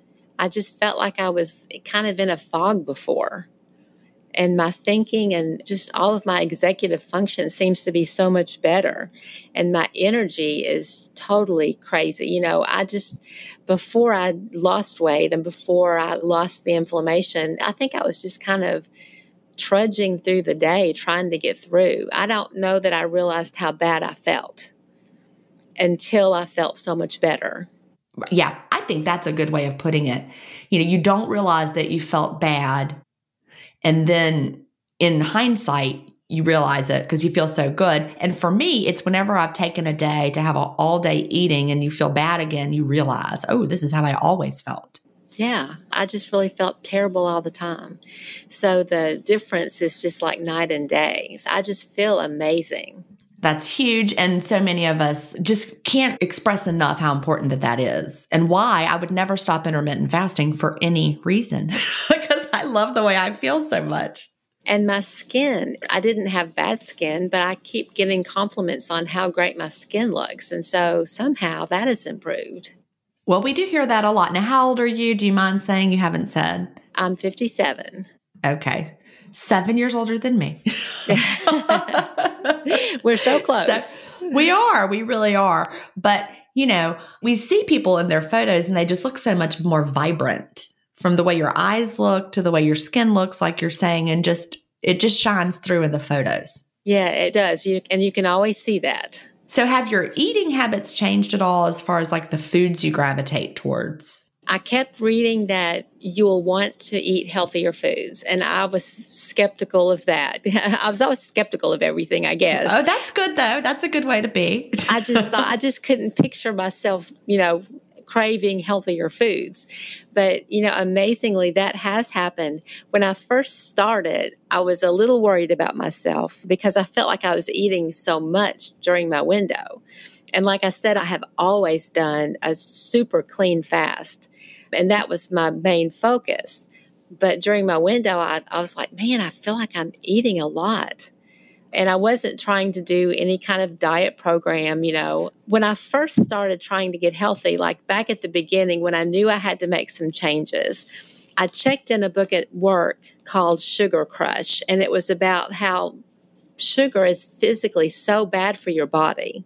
I just felt like I was kind of in a fog before. And my thinking and just all of my executive function seems to be so much better. And my energy is totally crazy. You know, I just, before I lost weight and before I lost the inflammation, I think I was just kind of trudging through the day trying to get through. I don't know that I realized how bad I felt until I felt so much better. Yeah, I think that's a good way of putting it. You know, you don't realize that you felt bad. And then in hindsight, you realize it because you feel so good. And for me, it's whenever I've taken a day to have an all day eating and you feel bad again, you realize, oh, this is how I always felt. Yeah, I just really felt terrible all the time. So the difference is just like night and day. So I just feel amazing. That's huge. And so many of us just can't express enough how important that that is and why I would never stop intermittent fasting for any reason because I love the way I feel so much. And my skin, I didn't have bad skin, but I keep getting compliments on how great my skin looks. And so somehow that has improved. Well, we do hear that a lot. Now, how old are you? Do you mind saying? You haven't said? I'm fifty-seven. Okay. Seven years older than me. We're so close. So, we are. We really are. But, you know, we see people in their photos and they just look so much more vibrant from the way your eyes look to the way your skin looks, like you're saying, and just it just shines through in the photos. Yeah, it does. You, and you can always see that. So have your eating habits changed at all as far as like the foods you gravitate towards? I kept reading that you'll want to eat healthier foods, and I was skeptical of that. I was always skeptical of everything, I guess. Oh, that's good, though. That's a good way to be. I just thought, I just couldn't picture myself, you know, craving healthier foods. But, you know, amazingly, that has happened. When I first started, I was a little worried about myself because I felt like I was eating so much during my window. And like I said, I have always done a super clean fast, and that was my main focus. But during my window, I, I was like, man, I feel like I'm eating a lot. And I wasn't trying to do any kind of diet program, you know. When I first started trying to get healthy, like back at the beginning when I knew I had to make some changes, I checked in a book at work called Sugar Crush, and it was about how sugar is physically so bad for your body.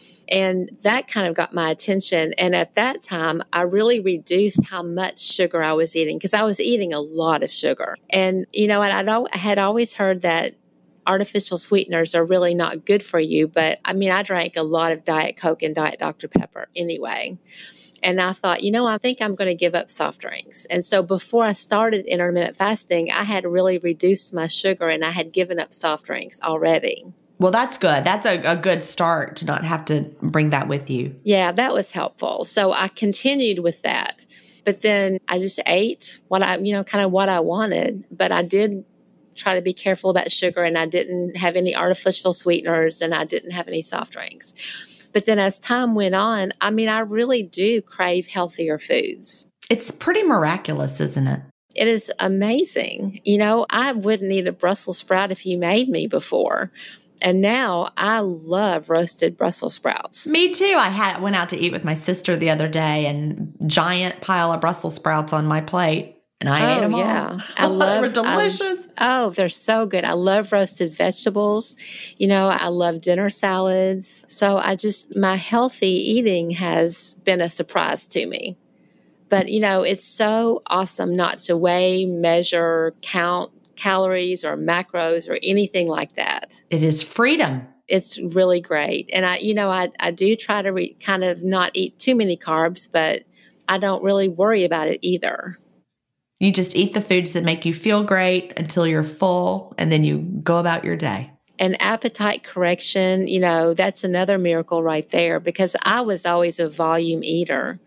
And that kind of got my attention. And at that time, I really reduced how much sugar I was eating because I was eating a lot of sugar. And, you know, and I'd, I had always heard that artificial sweeteners are really not good for you. But I mean, I drank a lot of Diet Coke and Diet Doctor Pepper anyway. And I thought, you know, I think I'm going to give up soft drinks. And so before I started intermittent fasting, I had really reduced my sugar and I had given up soft drinks already. Well, that's good. That's a, a good start to not have to bring that with you. Yeah, that was helpful. So I continued with that. But then I just ate what I, you know, kind of what I wanted. But I did try to be careful about sugar, and I didn't have any artificial sweeteners, and I didn't have any soft drinks. But then as time went on, I mean, I really do crave healthier foods. It's pretty miraculous, isn't it? It is amazing. You know, I wouldn't eat a Brussels sprout if you made me before. And now I love roasted Brussels sprouts. Me too. I had went out to eat with my sister the other day, and giant pile of Brussels sprouts on my plate. And I oh, ate them yeah. all. I love, they were delicious. I, oh, they're so good. I love roasted vegetables. You know, I love dinner salads. So I just, my healthy eating has been a surprise to me. But, you know, it's so awesome not to weigh, measure, count calories or macros or anything like that. It is freedom. It's really great. And I, you know, I, I do try to re- kind of not eat too many carbs, but I don't really worry about it either. You just eat the foods that make you feel great until you're full, and then you go about your day. And appetite correction, you know, that's another miracle right there, because I was always a volume eater.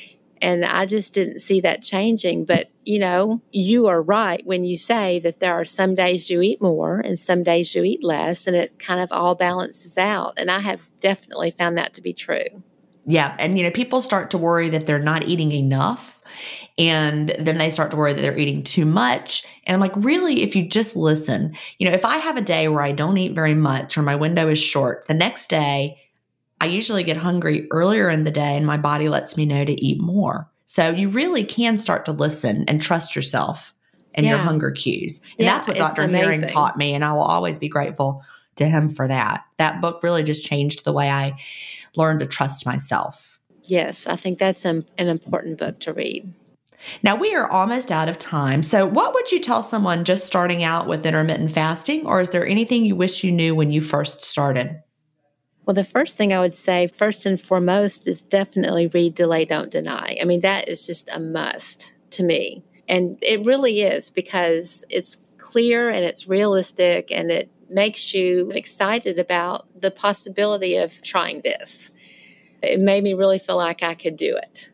And I just didn't see that changing. But, you know, you are right when you say that there are some days you eat more and some days you eat less, and it kind of all balances out. And I have definitely found that to be true. Yeah. And, you know, people start to worry that they're not eating enough. And then they start to worry that they're eating too much. And I'm like, really, if you just listen, you know, if I have a day where I don't eat very much or my window is short, the next day, I usually get hungry earlier in the day and my body lets me know to eat more. So you really can start to listen and trust yourself and yeah. your hunger cues. And yeah, that's what Doctor Herring taught me. And I will always be grateful to him for that. That book really just changed the way I learned to trust myself. Yes, I think that's an, an important book to read. Now, we are almost out of time. So what would you tell someone just starting out with intermittent fasting, or is there anything you wish you knew when you first started? Well, the first thing I would say, first and foremost, is definitely read Delay, Don't Deny. I mean, that is just a must to me. And it really is, because it's clear and it's realistic and it makes you excited about the possibility of trying this. It made me really feel like I could do it.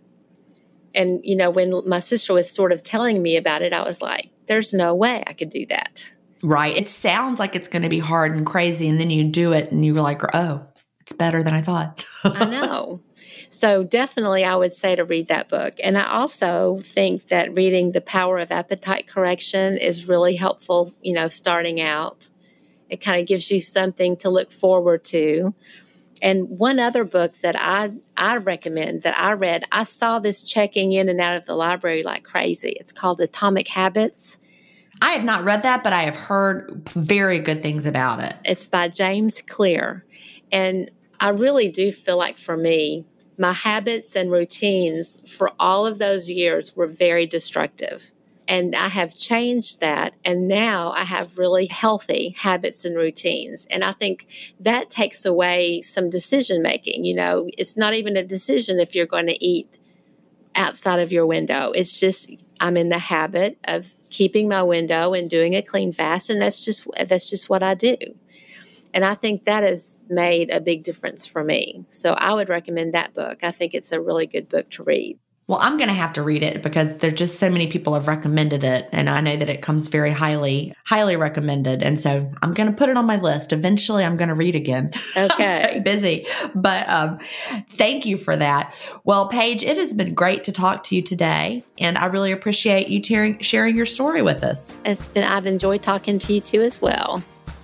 And, you know, when my sister was sort of telling me about it, I was like, there's no way I could do that. Right. It sounds like it's going to be hard and crazy. And then you do it and you're like, oh, it's better than I thought. I know. So definitely I would say to read that book. And I also think that reading The Power of Appetite Correction is really helpful, you know, starting out. It kind of gives you something to look forward to. And one other book that I, I recommend that I read, I saw this checking in and out of the library like crazy. It's called Atomic Habits. I have not read that, but I have heard very good things about it. It's by James Clear. And I really do feel like for me, my habits and routines for all of those years were very destructive. And I have changed that. And now I have really healthy habits and routines. And I think that takes away some decision making. You know, it's not even a decision if you're going to eat outside of your window. It's just, I'm in the habit of keeping my window and doing a clean fast. And that's just, that's just what I do. And I think that has made a big difference for me. So I would recommend that book. I think it's a really good book to read. Well, I'm going to have to read it because there's just so many people have recommended it. And I know that it comes very highly, highly recommended. And so I'm going to put it on my list. Eventually, I'm going to read again. Okay. I'm so busy. But um, thank you for that. Well, Paige, it has been great to talk to you today. And I really appreciate you tearing, sharing your story with us. It's been, I've enjoyed talking to you too as well.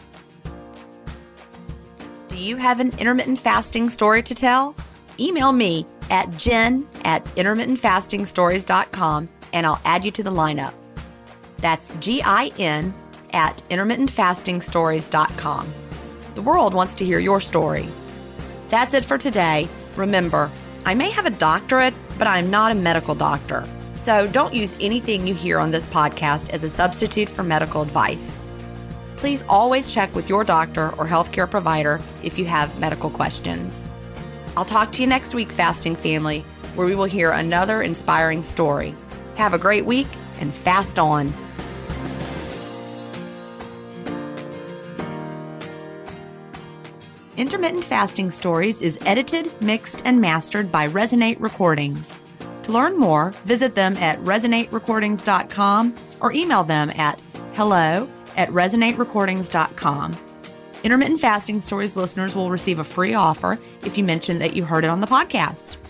Do you have an intermittent fasting story to tell? Email me at jen at intermittent fasting stories dot com and I'll add you to the lineup. That's G I N at intermittent fasting stories dot com. The world wants to hear your story. That's it for today. Remember, I may have a doctorate, but I'm not a medical doctor. So don't use anything you hear on this podcast as a substitute for medical advice. Please always check with your doctor or healthcare provider if you have medical questions. I'll talk to you next week, Fasting Family, where we will hear another inspiring story. Have a great week and fast on. Intermittent Fasting Stories is edited, mixed, and mastered by Resonate Recordings. To learn more, visit them at resonate recordings dot com or email them at hello at resonate recordings dot com. Intermittent Fasting Stories listeners will receive a free offer if you mention that you heard it on the podcast.